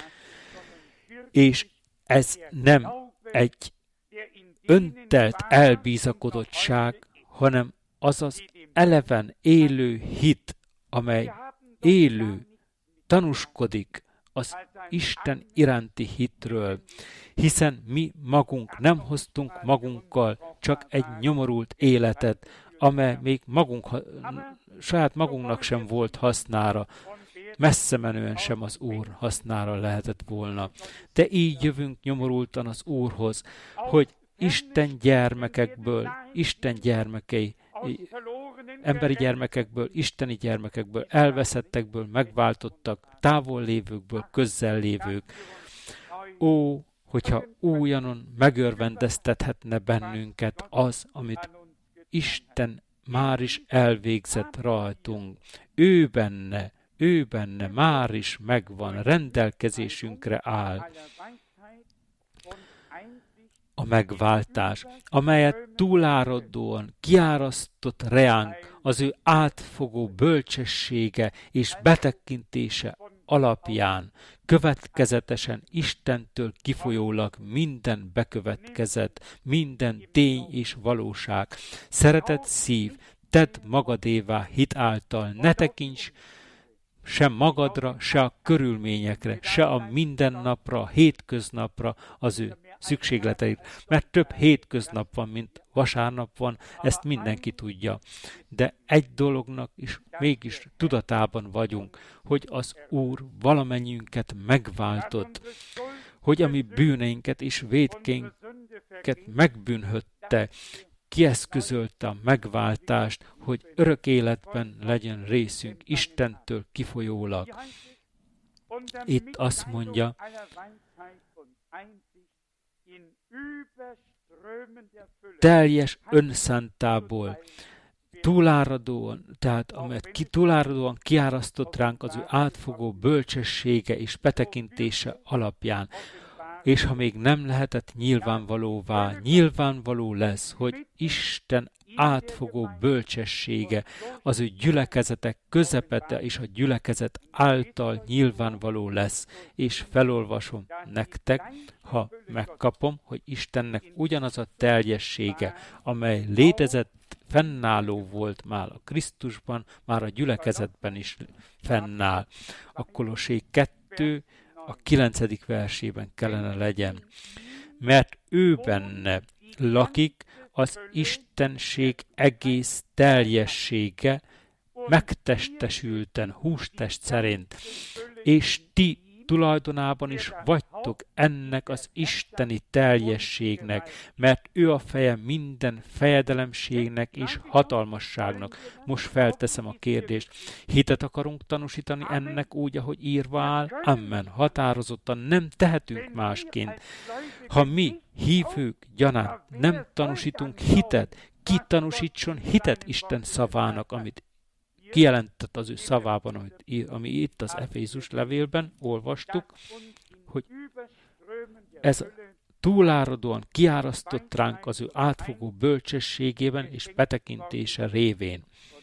És ez nem egy öntelt elbízakodottság, hanem az az eleven élő hit, amely élő, tanúskodik az Isten iránti hitről, hiszen mi magunk nem hoztunk magunkkal csak egy nyomorult életet, amely még magunk, saját magunknak sem volt hasznára, messze menően sem az Úr hasznára lehetett volna. De így jövünk nyomorultan az Úrhoz, hogy Isten gyermekekből, Isten gyermekei, emberi gyermekekből, isteni gyermekekből, elveszettekből, megváltottak, távol lévőkből, közel lévők. Ó, hogyha újonnan megörvendeztethetne bennünket az, amit Isten már is elvégzett rajtunk. Ő benne, ő benne már is megvan, rendelkezésünkre áll a megváltás, amelyet túláradóan kiárasztott reánk az ő átfogó bölcsessége és betekintése alapján, következetesen Istentől kifolyólag minden bekövetkezett, minden tény és valóság. Szeretett szív, tedd magadévá hit által, ne tekints sem magadra, se a körülményekre, se a mindennapra, a hétköznapra, az ő szükségleteid. Mert több hétköznap van, mint vasárnap van, ezt mindenki tudja. De egy dolognak is mégis tudatában vagyunk, hogy az Úr valamennyiünket megváltott, hogy a mi bűneinket és vétkénket megbűnhötte, kieszközölte a megváltást, hogy örök életben legyen részünk Istentől kifolyólag. Itt azt mondja, teljes önszántából, túláradóan, tehát amelyet ki, túláradóan kiárasztott ránk az ő átfogó bölcsessége és betekintése alapján, és ha még nem lehetett nyilvánvalóvá, nyilvánvaló lesz, hogy Isten átfogó bölcsessége az ő gyülekezetek közepete és a gyülekezet által nyilvánvaló lesz, és felolvasom nektek, ha megkapom, hogy Istennek ugyanaz a teljessége, amely létezett, fennálló volt már a Krisztusban, már a gyülekezetben is fennáll. A Kolossé kettő, a kilencedik versében kellene legyen. Mert ő benne lakik az Istenség egész teljessége, megtestesülten, hústest szerint, és ti tulajdonában is vagytok ennek az isteni teljességnek, mert ő a feje minden fejedelemségnek és hatalmasságnak. Most felteszem a kérdést. Hitet akarunk tanúsítani ennek úgy, ahogy írva áll? Amen. Határozottan nem tehetünk másként. Ha mi, hívők gyanán nem tanúsítunk hitet, ki tanúsítson hitet Isten szavának, amit kijelentett az ő szavában, amit, ami itt az Efézus levélben olvastuk, hogy ez túláradóan kiárasztott ránk az ő átfogó bölcsességében és betekintése révén.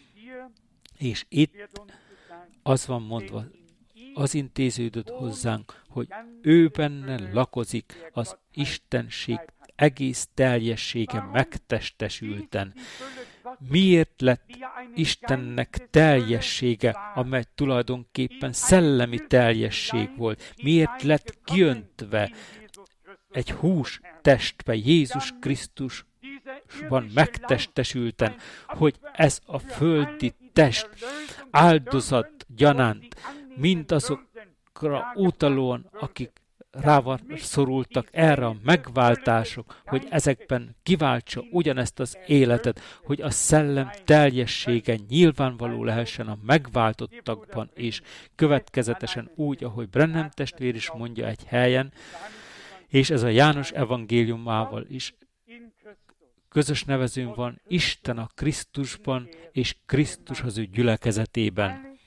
És itt az van mondva, az intéződött hozzánk, hogy ő benne lakozik az Istenség egész teljessége megtestesülten. Miért lett Istennek teljessége, amely tulajdonképpen szellemi teljesség volt? Miért lett kiöntve egy hús testbe Jézus Krisztusban megtestesülten, hogy ez a földi test áldozat gyanánt mindazokra utalóan, akik rá szorultak erre a megváltások, hogy ezekben kiváltsa ugyanezt az életet, hogy a szellem teljessége nyilvánvaló lehessen a megváltottakban is, következetesen úgy, ahogy Branham testvér is mondja egy helyen, és ez a János evangéliumával is közös nevezőn van, Isten a Krisztusban, és Krisztus az ő gyülekezetében.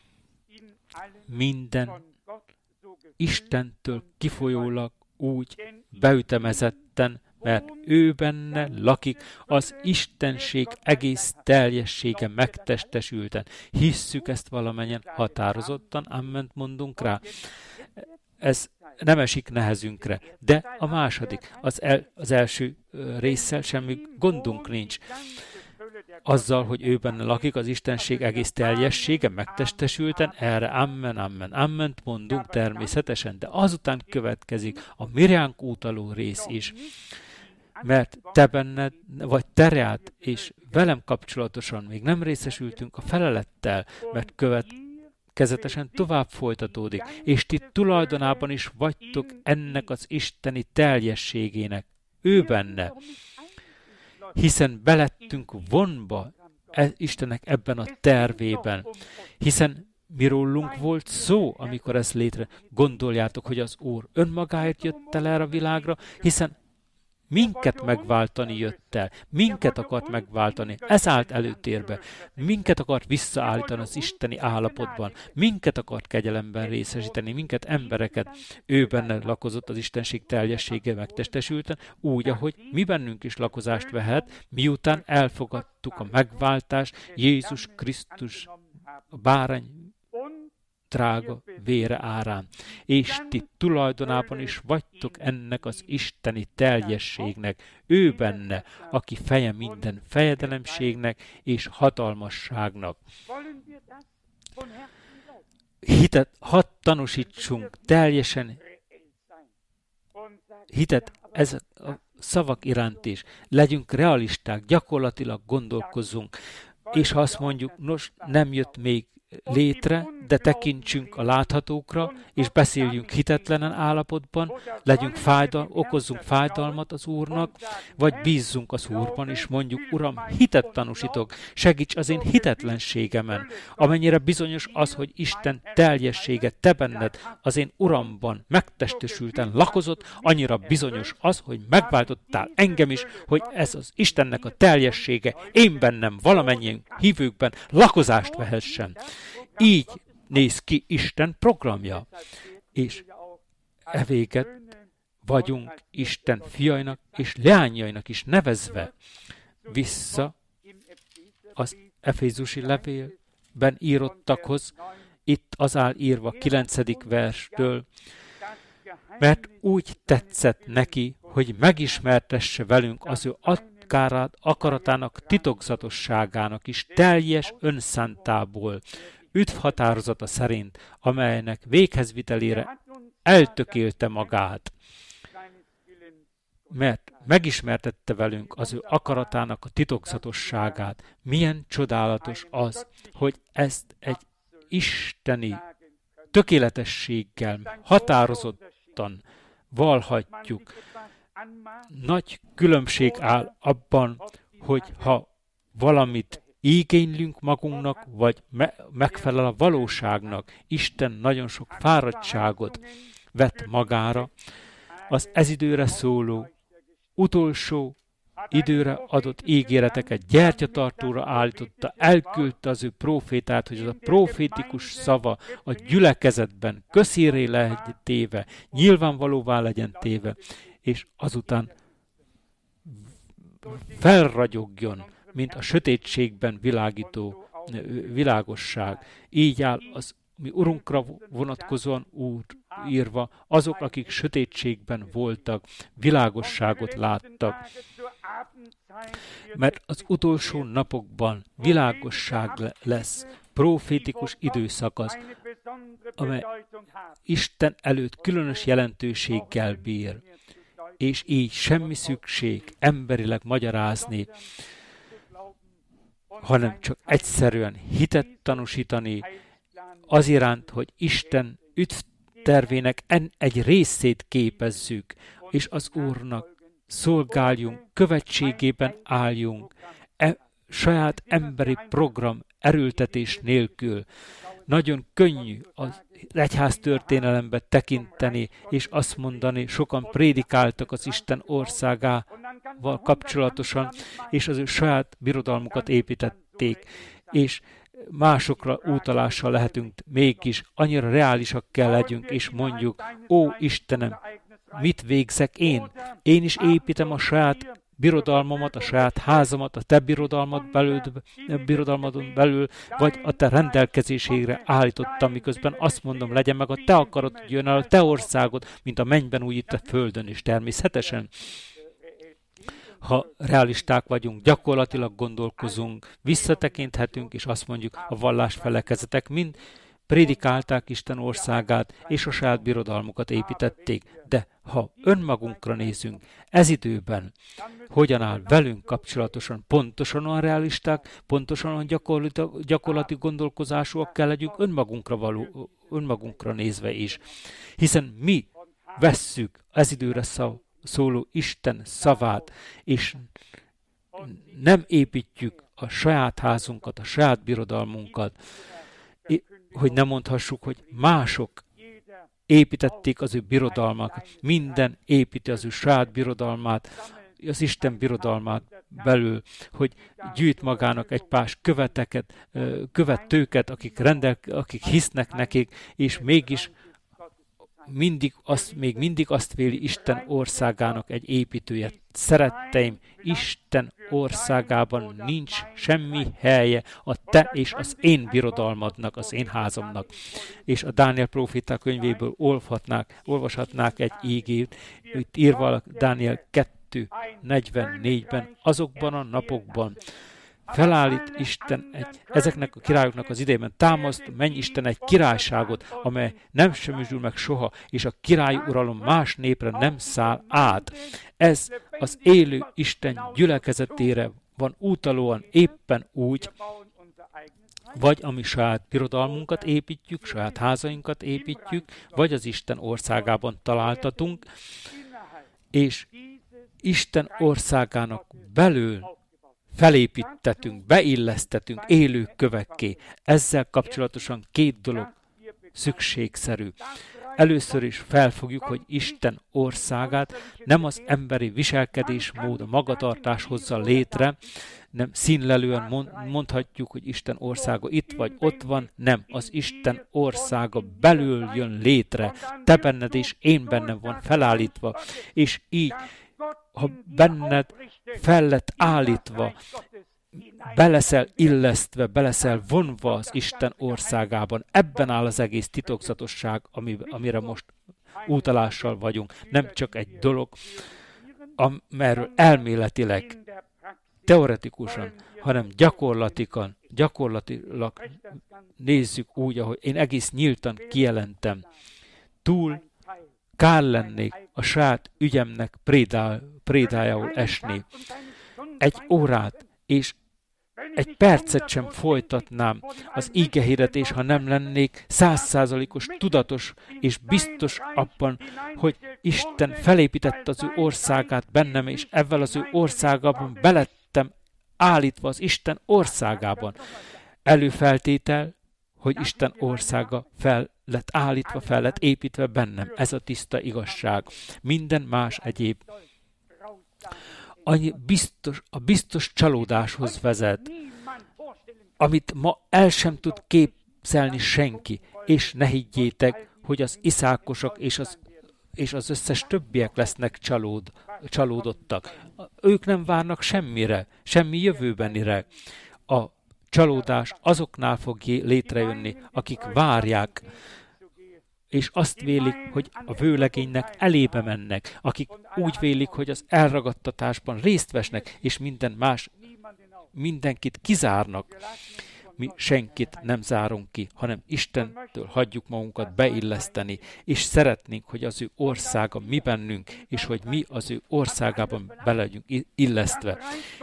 Minden Istentől kifolyólag úgy beütemezetten, mert ő benne lakik az Istenség egész teljessége megtestesülten. Hisszük ezt valamennyien határozottan, amment mondunk rá. Ez nem esik nehezünkre, de a második, az, el, az első résszel semmi gondunk nincs. Azzal, hogy ő benne lakik, az Istenség egész teljessége megtestesülten, erre amen, amen, amment mondunk természetesen, de azután következik a miránk utaló rész is. Mert te benned, vagy te reád, és velem kapcsolatosan még nem részesültünk a felelettel, mert következetesen tovább folytatódik, és ti tulajdonában is vagytok ennek az isteni teljességének. Ő benne. Hiszen belettünk vonba e, Istennek ebben a tervében. Hiszen mirólunk volt szó, amikor ez létre. Gondoljátok, hogy az Úr önmagáért jött el erre a világra, hiszen minket megváltani jött el. Minket akart megváltani. Ez állt előtérbe. Minket akart visszaállítani az isteni állapotban. Minket akart kegyelemben részesíteni. Minket embereket. Ő benne lakozott az Istenség teljessége megtestesülten, úgy, ahogy mi bennünk is lakozást vehet, miután elfogadtuk a megváltást Jézus Krisztus a bárány drága vére árán. És ti tulajdonában is vagytok ennek az isteni teljességnek, ő benne, aki feje minden fejedelemségnek és hatalmasságnak. Hitet, hadd tanúsítsunk teljesen hitet ez a szavak iránt is. Legyünk realisták, gyakorlatilag gondolkozzunk. És ha azt mondjuk, nos, nem jött még létre, de tekintsünk a láthatókra, és beszéljünk hitetlenen állapotban, legyünk fájdal, okozzunk fájdalmat az Úrnak, vagy bízzunk az Úrban, és mondjuk, Uram, hitet tanúsítok, segíts az én hitetlenségemen. Amennyire bizonyos az, hogy Isten teljessége te benned az én Uramban megtestesülten lakozott, annyira bizonyos az, hogy megváltottál engem is, hogy ez az Istennek a teljessége én bennem, valamennyien hívőkben lakozást vehessen. Így néz ki Isten programja. És e véget vagyunk Isten fiainak és leányainak is nevezve. Vissza az Efézusi levélben írottakhoz, itt az áll írva kilencedik verstől, mert úgy tetszett neki, hogy megismertesse velünk az ő akaratának titokzatosságának is teljes önszántából, üdv határozata szerint, amelynek véghezvitelére eltökélte magát. Mert megismertette velünk az ő akaratának a titokzatosságát. Milyen csodálatos az, hogy ezt egy isteni tökéletességgel, határozottan vallhatjuk. Nagy különbség áll abban, hogy ha valamit igénylünk magunknak, vagy me- megfelel a valóságnak, Isten nagyon sok fáradtságot vett magára, az ez időre szóló, utolsó időre adott ígéreteket gyertyatartóra állította, elküldte az ő profétát, hogy az a profétikus szava a gyülekezetben közhírré legyen téve, nyilvánvalóvá legyen téve, és azután felragyogjon, mint a sötétségben világító világosság. Így áll az mi Urunkra vonatkozóan úr írva, azok, akik sötétségben voltak, világosságot láttak. Mert az utolsó napokban világosság lesz, profétikus időszak az, amely Isten előtt különös jelentőséggel bír, és így semmi szükség emberileg magyarázni, hanem csak egyszerűen hitet tanúsítani az iránt, hogy Isten üdvtervének egy részét képezzük, és az Úrnak szolgáljunk, követségében álljunk, e, saját emberi program erőltetés nélkül. Nagyon könnyű az egyház történelembe tekinteni, és azt mondani, sokan prédikáltak az Isten országával kapcsolatosan, és az ő saját birodalmukat építették, és másokra utalással lehetünk mégis, annyira reálisak kell legyünk, és mondjuk, ó Istenem, mit végzek én? Én is építem a saját birodalmamat, a saját házamat, a te birodalmad belül, birodalmadon belül, vagy a te rendelkezésére állítottam, miközben azt mondom, legyen meg a te akarat, hogy jön el a te országod, mint a mennyben, úgy itt a földön is természetesen. Ha realisták vagyunk, gyakorlatilag gondolkozunk, visszatekinthetünk, és azt mondjuk, a vallásfelekezetek mind prédikálták Isten országát, és a saját birodalmukat építették. De ha önmagunkra nézünk, ez időben hogyan áll velünk kapcsolatosan, pontosan olyan realisták, pontosan olyan gyakorlati, gyakorlati gondolkozásúak kell legyünk önmagunkra, való, önmagunkra nézve is. Hiszen mi vesszük ez időre szav, szóló Isten szavát, és nem építjük a saját házunkat, a saját birodalmunkat, hogy nem mondhassuk, hogy mások építették az ő birodalmat, minden építi az ő saját birodalmát, az Isten birodalmát belül, hogy gyűjt magának egy pár követeket, követőket, akik, rendel, akik hisznek nekik, és mégis mindig azt, még mindig azt véli Isten országának egy építője. Szeretteim, Isten országában nincs semmi helye a te és az én birodalmadnak, az én házamnak. És a Dániel próféta könyvéből olvashatnák, olvashatnák egy ígét, itt írva a Dániel kettő negyvennégyben, azokban a napokban felállít Isten egy, ezeknek a királyoknak az idejében támaszt, menj Isten egy királyságot, amely nem semmisül meg soha, és a király uralom más népre nem száll át. Ez az élő Isten gyülekezetére van utalóan éppen úgy, vagy a mi saját birodalmunkat építjük, saját házainkat építjük, vagy az Isten országában találtatunk, és Isten országának belül felépítetünk, beillesztetünk élő kövekké. Ezzel kapcsolatosan két dolog szükségszerű. először is felfogjuk, hogy Isten országát nem az emberi viselkedésmód, a magatartás hozza létre, nem színlelően mondhatjuk, hogy Isten országa itt vagy ott van, nem, az Isten országa belül jön létre, te benned és én bennem van felállítva, és így, ha benned fel lett állítva, beleszel illesztve, beleszel vonva az Isten országában. Ebben áll az egész titokzatosság, amire most utalással vagyunk. Nem csak egy dolog, amerről elméletileg, teoretikusan, hanem gyakorlatikan, gyakorlatilag nézzük úgy, ahogy én egész nyíltan kijelentem. Túl kár lennék a saját ügyemnek prédá, prédájául esni. Egy órát és egy percet sem folytatnám az ígehirdetés, ha nem lennék százszázalékos, tudatos és biztos abban, hogy Isten felépítette az ő országát bennem, és ezzel az ő országában belettem állítva az Isten országában. Előfeltétel, hogy Isten országa fel lett állítva, fel lett építve bennem. Ez a tiszta igazság. Minden más egyéb annyi biztos, a biztos csalódáshoz vezet, amit ma el sem tud képzelni senki, és ne higgyétek, hogy az iszákosok és az, és az összes többiek lesznek csalód, csalódottak. Ők nem várnak semmire, semmi jövőbenire. A csalódás azoknál fog létrejönni, akik várják, és azt vélik, hogy a vőlegénynek elébe mennek, akik úgy vélik, hogy az elragadtatásban részt vesznek, és minden más, mindenkit kizárnak. Mi senkit nem zárunk ki, hanem Istentől hagyjuk magunkat beilleszteni, és szeretnénk, hogy az ő országa mi bennünk, és hogy mi az ő országában be legyünk illesztve.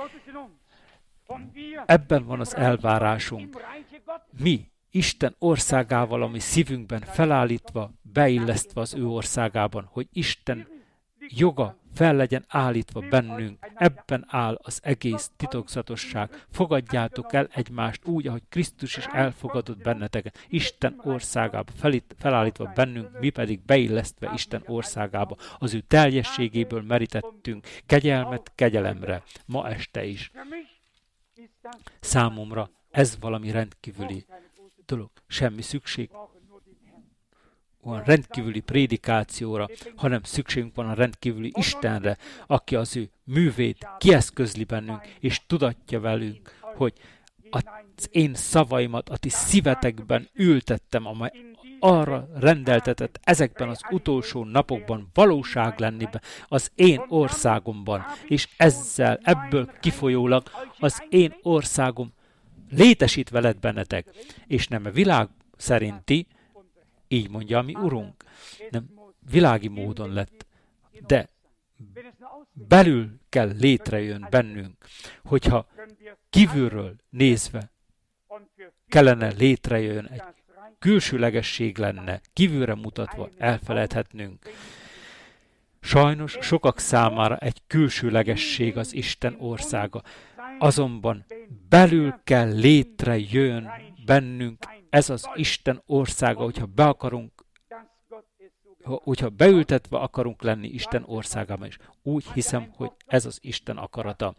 Ebben van az elvárásunk. Mi Isten országával, ami szívünkben felállítva, beillesztve az ő országában, hogy Isten joga fel legyen állítva bennünk. Ebben áll az egész titokzatosság. Fogadjátok el egymást úgy, ahogy Krisztus is elfogadott benneteket. Isten országába felít, felállítva bennünk, mi pedig beillesztve Isten országába. Az ő teljességéből merítettünk kegyelmet kegyelemre. Ma este is. Számomra ez valami rendkívüli dolog. Semmi szükség van rendkívüli prédikációra, hanem szükségünk van a rendkívüli Istenre, aki az ő művét kieszközli bennünk, és tudatja velünk, hogy az én szavaimat a ti szívetekben ültettem, amely arra rendeltetett ezekben az utolsó napokban valóság lenni az én országomban, és ezzel, ebből kifolyólag az én országom létesítve lett bennetek, és nem a világ szerinti, így mondja a mi Urunk, nem világi módon lett, de belül kell létrejön bennünk, hogyha kívülről nézve kellene létrejön egy külsőlegesség lenne, kívülre mutatva elfeledhetnünk. Sajnos sokak számára egy külsőlegesség az Isten országa, azonban belül kell létrejön bennünk ez az Isten országa, hogyha be akarunk, hogyha beültetve akarunk lenni Isten országában is. Úgy hiszem, hogy ez az Isten akarata.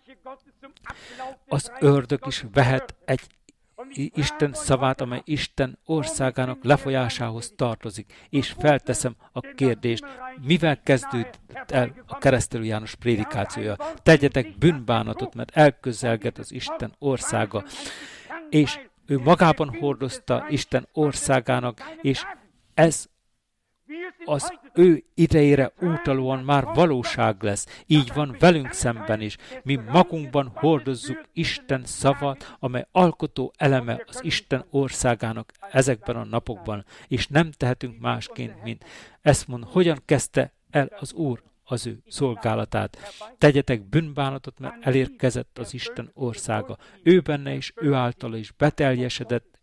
Az ördög is vehet egy Isten szavát, amely Isten országának lefolyásához tartozik, és felteszem a kérdést, mivel kezdődött el a Keresztelő János prédikációja? Tegyetek bűnbánatot, mert elközelget az Isten országa, és ő magában hordozta Isten országának, és ez az ő idejére utalóan már valóság lesz. Így van velünk szemben is. Mi magunkban hordozzuk Isten szavat, amely alkotó eleme az Isten országának ezekben a napokban, és nem tehetünk másként, mint ezt mond, hogyan kezdte el az Úr az ő szolgálatát. Tegyetek bűnbánatot, mert elérkezett az Isten országa. Ő benne és ő általa is beteljesedett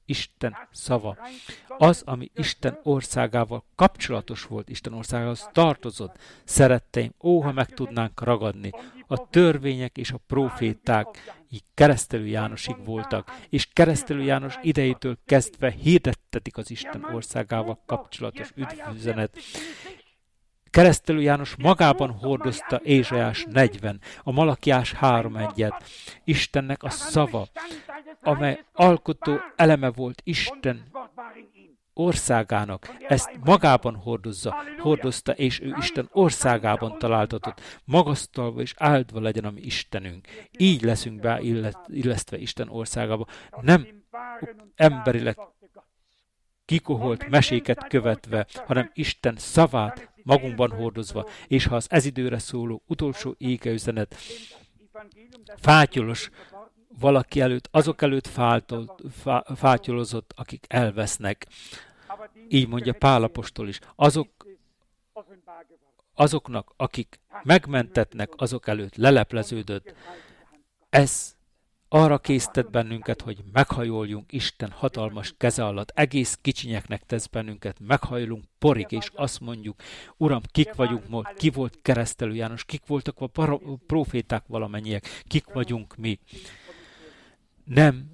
Isten szava. Az, ami Isten országával kapcsolatos volt, Isten országához tartozott. Szeretteim, ó, ha meg tudnánk ragadni. A törvények és a próféták így Keresztelő Jánosig voltak, és Keresztelő János idejétől kezdve hirdettetik az Isten országával kapcsolatos üdvüzenet. Keresztelő János magában hordozta Ézsaiás negyven, a Malakiás három egyet. Istennek a szava, amely alkotó eleme volt Isten országának, ezt magában hordozza, hordozta, és ő Isten országában találtatott. Magasztalva és áldva legyen a mi Istenünk. Így leszünk beillesztve Isten országába. Nem emberileg kikoholt meséket követve, hanem Isten szavát magunkban hordozva, és ha az ez időre szóló utolsó égeüzenet fátyolos valaki előtt, azok előtt fátol, fá, fátyolozott, akik elvesznek. Így mondja Pál apostol is. Azok, azoknak, akik megmentetnek, azok előtt lelepleződött. Ez arra késztet bennünket, hogy meghajoljunk Isten hatalmas keze alatt. Egész kicsinyeknek tesz bennünket, meghajolunk porig, és azt mondjuk, Uram, kik vagyunk ma, ki volt Keresztelő János, kik voltak a par- proféták valamennyiek, kik vagyunk mi. Nem,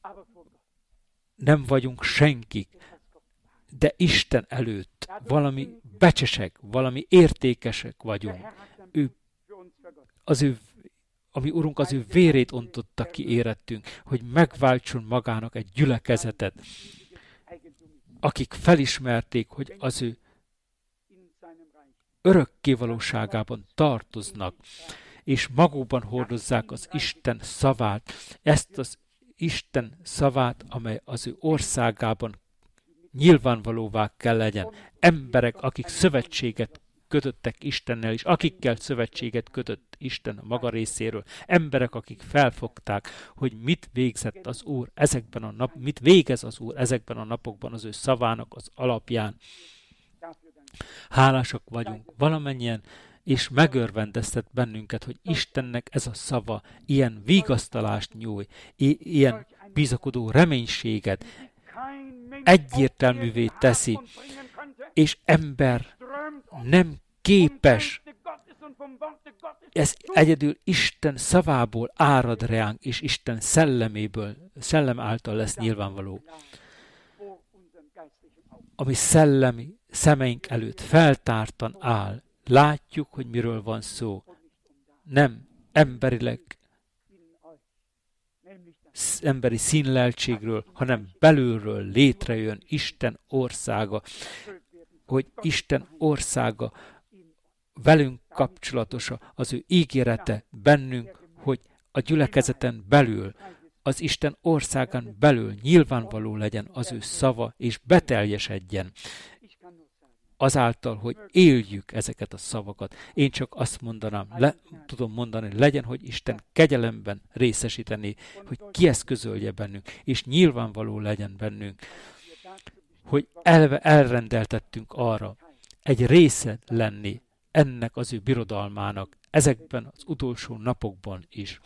nem vagyunk senkik, de Isten előtt valami becsesek, valami értékesek vagyunk. Ő, az ő a mi Urunk az ő vérét ontotta ki érettünk, hogy megváltson magának egy gyülekezetet, akik felismerték, hogy az ő örökkévalóságában tartoznak, és magukban hordozzák az Isten szavát, ezt az Isten szavát, amely az ő országában nyilvánvalóvá kell legyen. Emberek, akik szövetséget kötöttek Istennel, és akikkel szövetséget kötött Isten a maga részéről. Emberek, akik felfogták, hogy mit végzett az Úr ezekben a nap, mit végez az Úr ezekben a napokban az ő szavának az alapján. Hálásak vagyunk valamennyien, és megörvendeztet bennünket, hogy Istennek ez a szava ilyen vigasztalást nyújt, i- ilyen bizakodó reménységet egyértelművé teszi, és ember nem képes, ez egyedül Isten szavából árad reánk, és Isten szelleméből, szellem által lesz nyilvánvaló. Ami szellemi szemeink előtt feltártan áll, látjuk, hogy miről van szó. Nem emberileg, emberi színleltségről, hanem belülről létrejön Isten országa, hogy Isten országa velünk kapcsolatos, az ő ígérete bennünk, hogy a gyülekezeten belül, az Isten országán belül nyilvánvaló legyen az ő szava, és beteljesedjen. Azáltal, hogy éljük ezeket a szavakat. Én csak azt mondanám, le, tudom mondani, legyen, hogy Isten kegyelemben részesíteni, hogy kieszközölje bennünk, és nyilvánvaló legyen bennünk, hogy elve elrendeltettünk arra, egy része lenni ennek az ő birodalmának, ezekben az utolsó napokban is.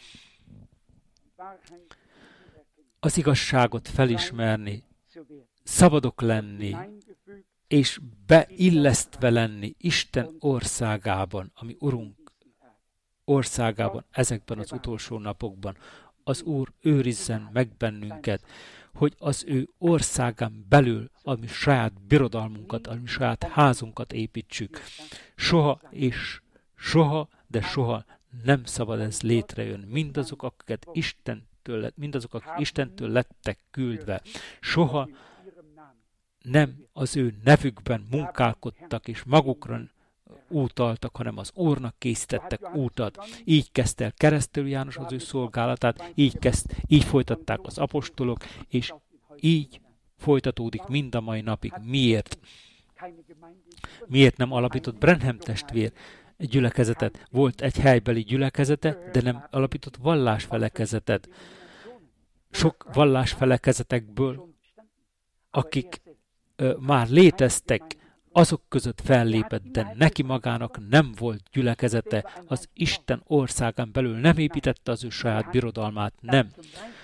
Az igazságot felismerni, szabadok lenni, és beillesztve lenni Isten országában, ami Urunk országában, ezekben az utolsó napokban. Az Úr őrizzen meg bennünket, hogy az ő országán belül a mi saját birodalmunkat, a mi saját házunkat építsük. Soha és soha, de soha nem szabad ez létrejön. Mindazok, akiket Istentől, mindazok, akik Istentől lettek küldve, soha nem az ő nevükben munkálkodtak és magukra útaltak, hanem az Úrnak készítettek útat. Így kezdte el Keresztelő János az ő szolgálatát, így, kezd, így folytatták az apostolok, és így folytatódik mind a mai napig. Miért? Miért nem alapított Branham testvér egy gyülekezetet? Volt egy helybeli gyülekezete, de nem alapított vallásfelekezetet. Sok vallásfelekezetekből, akik ö, már léteztek, azok között fellépett, de neki magának nem volt gyülekezete, az Isten országán belül nem építette az ő saját birodalmát, nem.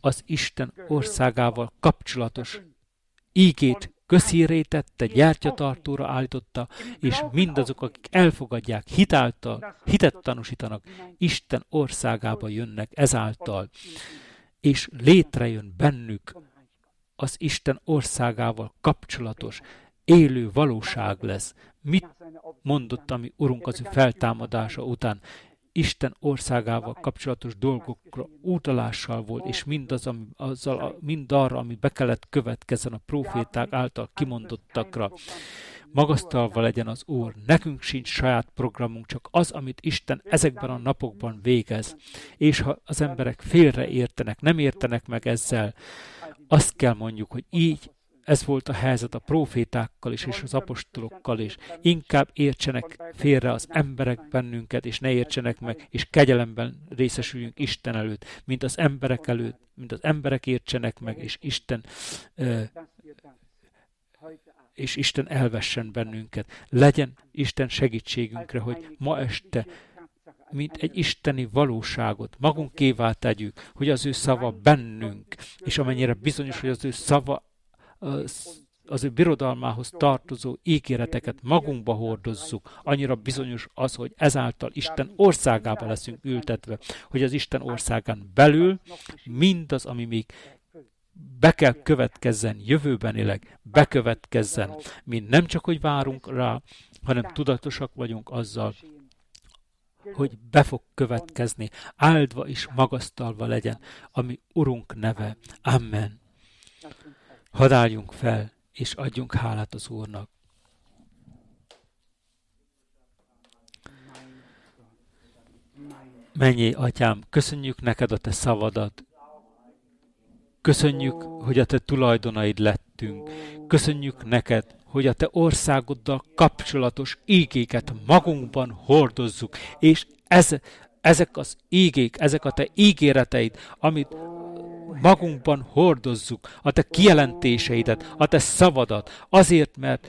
az Isten országával kapcsolatos ígét közhírré tette, gyertyatartóra állította, és mindazok, akik elfogadják, hitáltal, hitet tanúsítanak, Isten országába jönnek ezáltal, és létrejön bennük az Isten országával kapcsolatos élő valóság lesz. Mit mondott a mi Urunk az ő feltámadása után? Isten országával kapcsolatos dolgokra utalással volt, és mindaz, ami, azzal, mindarra, ami be kellett következzen a próféták által kimondottakra. Magasztalva legyen az Úr. Nekünk sincs saját programunk, csak az, amit Isten ezekben a napokban végez. És ha az emberek félre értenek, nem értenek meg ezzel, azt kell mondjuk, hogy így ez volt a helyzet a prófétákkal is, és az apostolokkal is. Inkább értsenek félre az emberek bennünket, és ne értsenek meg, és kegyelemben részesüljünk Isten előtt, mint az emberek előtt, mint az emberek értsenek meg, és Isten, uh, és Isten elvessen bennünket. Legyen Isten segítségünkre, hogy ma este mint egy isteni valóságot magunkévá tegyük, hogy az ő szava bennünk, és amennyire bizonyos, hogy az ő szava az ő birodalmához tartozó ígéreteket magunkba hordozzuk, annyira bizonyos az, hogy ezáltal Isten országába leszünk ültetve, hogy az Isten országán belül mindaz, ami még be kell következzen, jövőbenileg bekövetkezzen, mi nem csak, hogy várunk rá, hanem tudatosak vagyunk azzal, hogy be fog következni, áldva és magasztalva legyen, ami Urunk neve. Amen. Hadd álljunk fel, és adjunk hálát az Úrnak. Mennyei Atyám, köszönjük neked a te szavadat. Köszönjük, hogy a te tulajdonaid lettünk. Köszönjük neked, hogy a te országoddal kapcsolatos ígéket magunkban hordozzuk, és ez, ezek az ígék, ezek a te ígéreteid, amit magunkban hordozzuk, a te kijelentéseidet, a te szavadat, azért, mert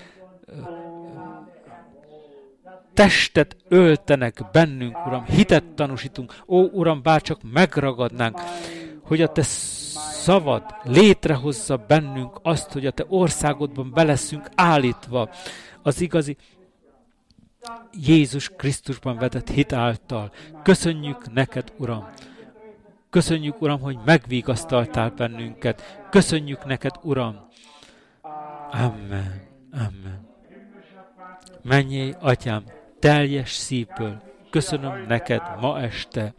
testet öltenek bennünk, Uram, hitet tanúsítunk. Ó, Uram, bárcsak megragadnánk, hogy a te szavad létrehozza bennünk azt, hogy a te országodban be leszünk állítva az igazi Jézus Krisztusban vetett hit által. Köszönjük neked, Uram! Köszönjük, Uram, hogy megvigasztaltál bennünket. Köszönjük neked, Uram! Amen. Amen. Mennyei Atyám, teljes szívből köszönöm neked ma este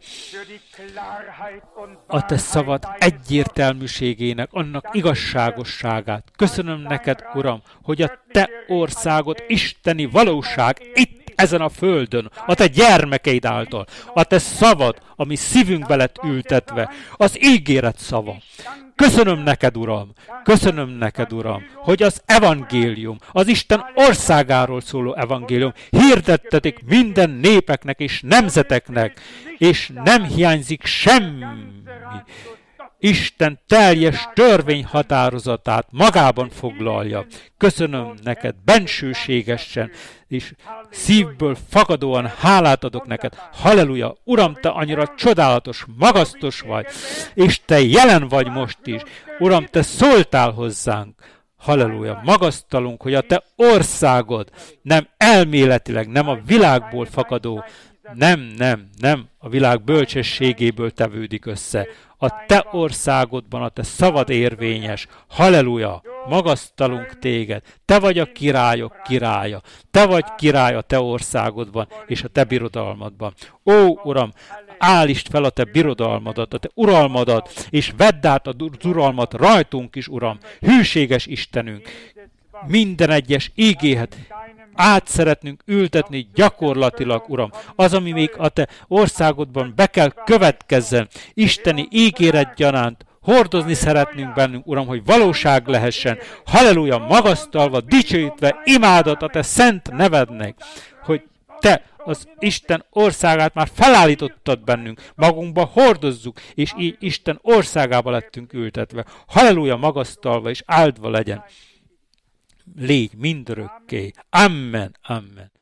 a te szavad egyértelműségének, annak igazságosságát. Köszönöm neked, Uram, hogy a te országod, isteni valóság itt ezen a földön, a te gyermekeid által, a te szavad, ami szívünkbe lett ültetve, az ígéret szava. Köszönöm neked, Uram, köszönöm neked, Uram, hogy az evangélium, az Isten országáról szóló evangélium hirdettetik minden népeknek és nemzeteknek, és nem hiányzik semmi. Isten teljes törvényhatározatát magában foglalja. Köszönöm neked bensőségesen, és szívből fakadóan hálát adok neked. Halleluja! Uram, te annyira csodálatos, magasztos vagy, és te jelen vagy most is. Uram, te szóltál hozzánk. Halleluja! Magasztalunk, hogy a te országod nem elméletileg, nem a világból fakadó, nem, nem, nem a világ bölcsességéből tevődik össze. A te országodban a te szavad érvényes. Halleluja! Magasztalunk téged. Te vagy a királyok királya. Te vagy király a te országodban és a te birodalmadban. Ó, Uram, állítsd fel a te birodalmadat, a te uralmadat, és vedd át az uralmat rajtunk is, Uram. Hűséges Istenünk, minden egyes ígéhet át szeretnünk ültetni gyakorlatilag, Uram. Az, ami még a te országodban be kell következzen, isteni ígéret gyanánt, hordozni szeretnünk bennünk, Uram, hogy valóság lehessen. Halleluja, magasztalva, dicsőítve, imádat a te szent nevednek, hogy te az Isten országát már felállítottad bennünk, magunkba hordozzuk, és így Isten országába lettünk ültetve. Halleluja, magasztalva és áldva legyen. Légy mindörökké. Amen. Amen.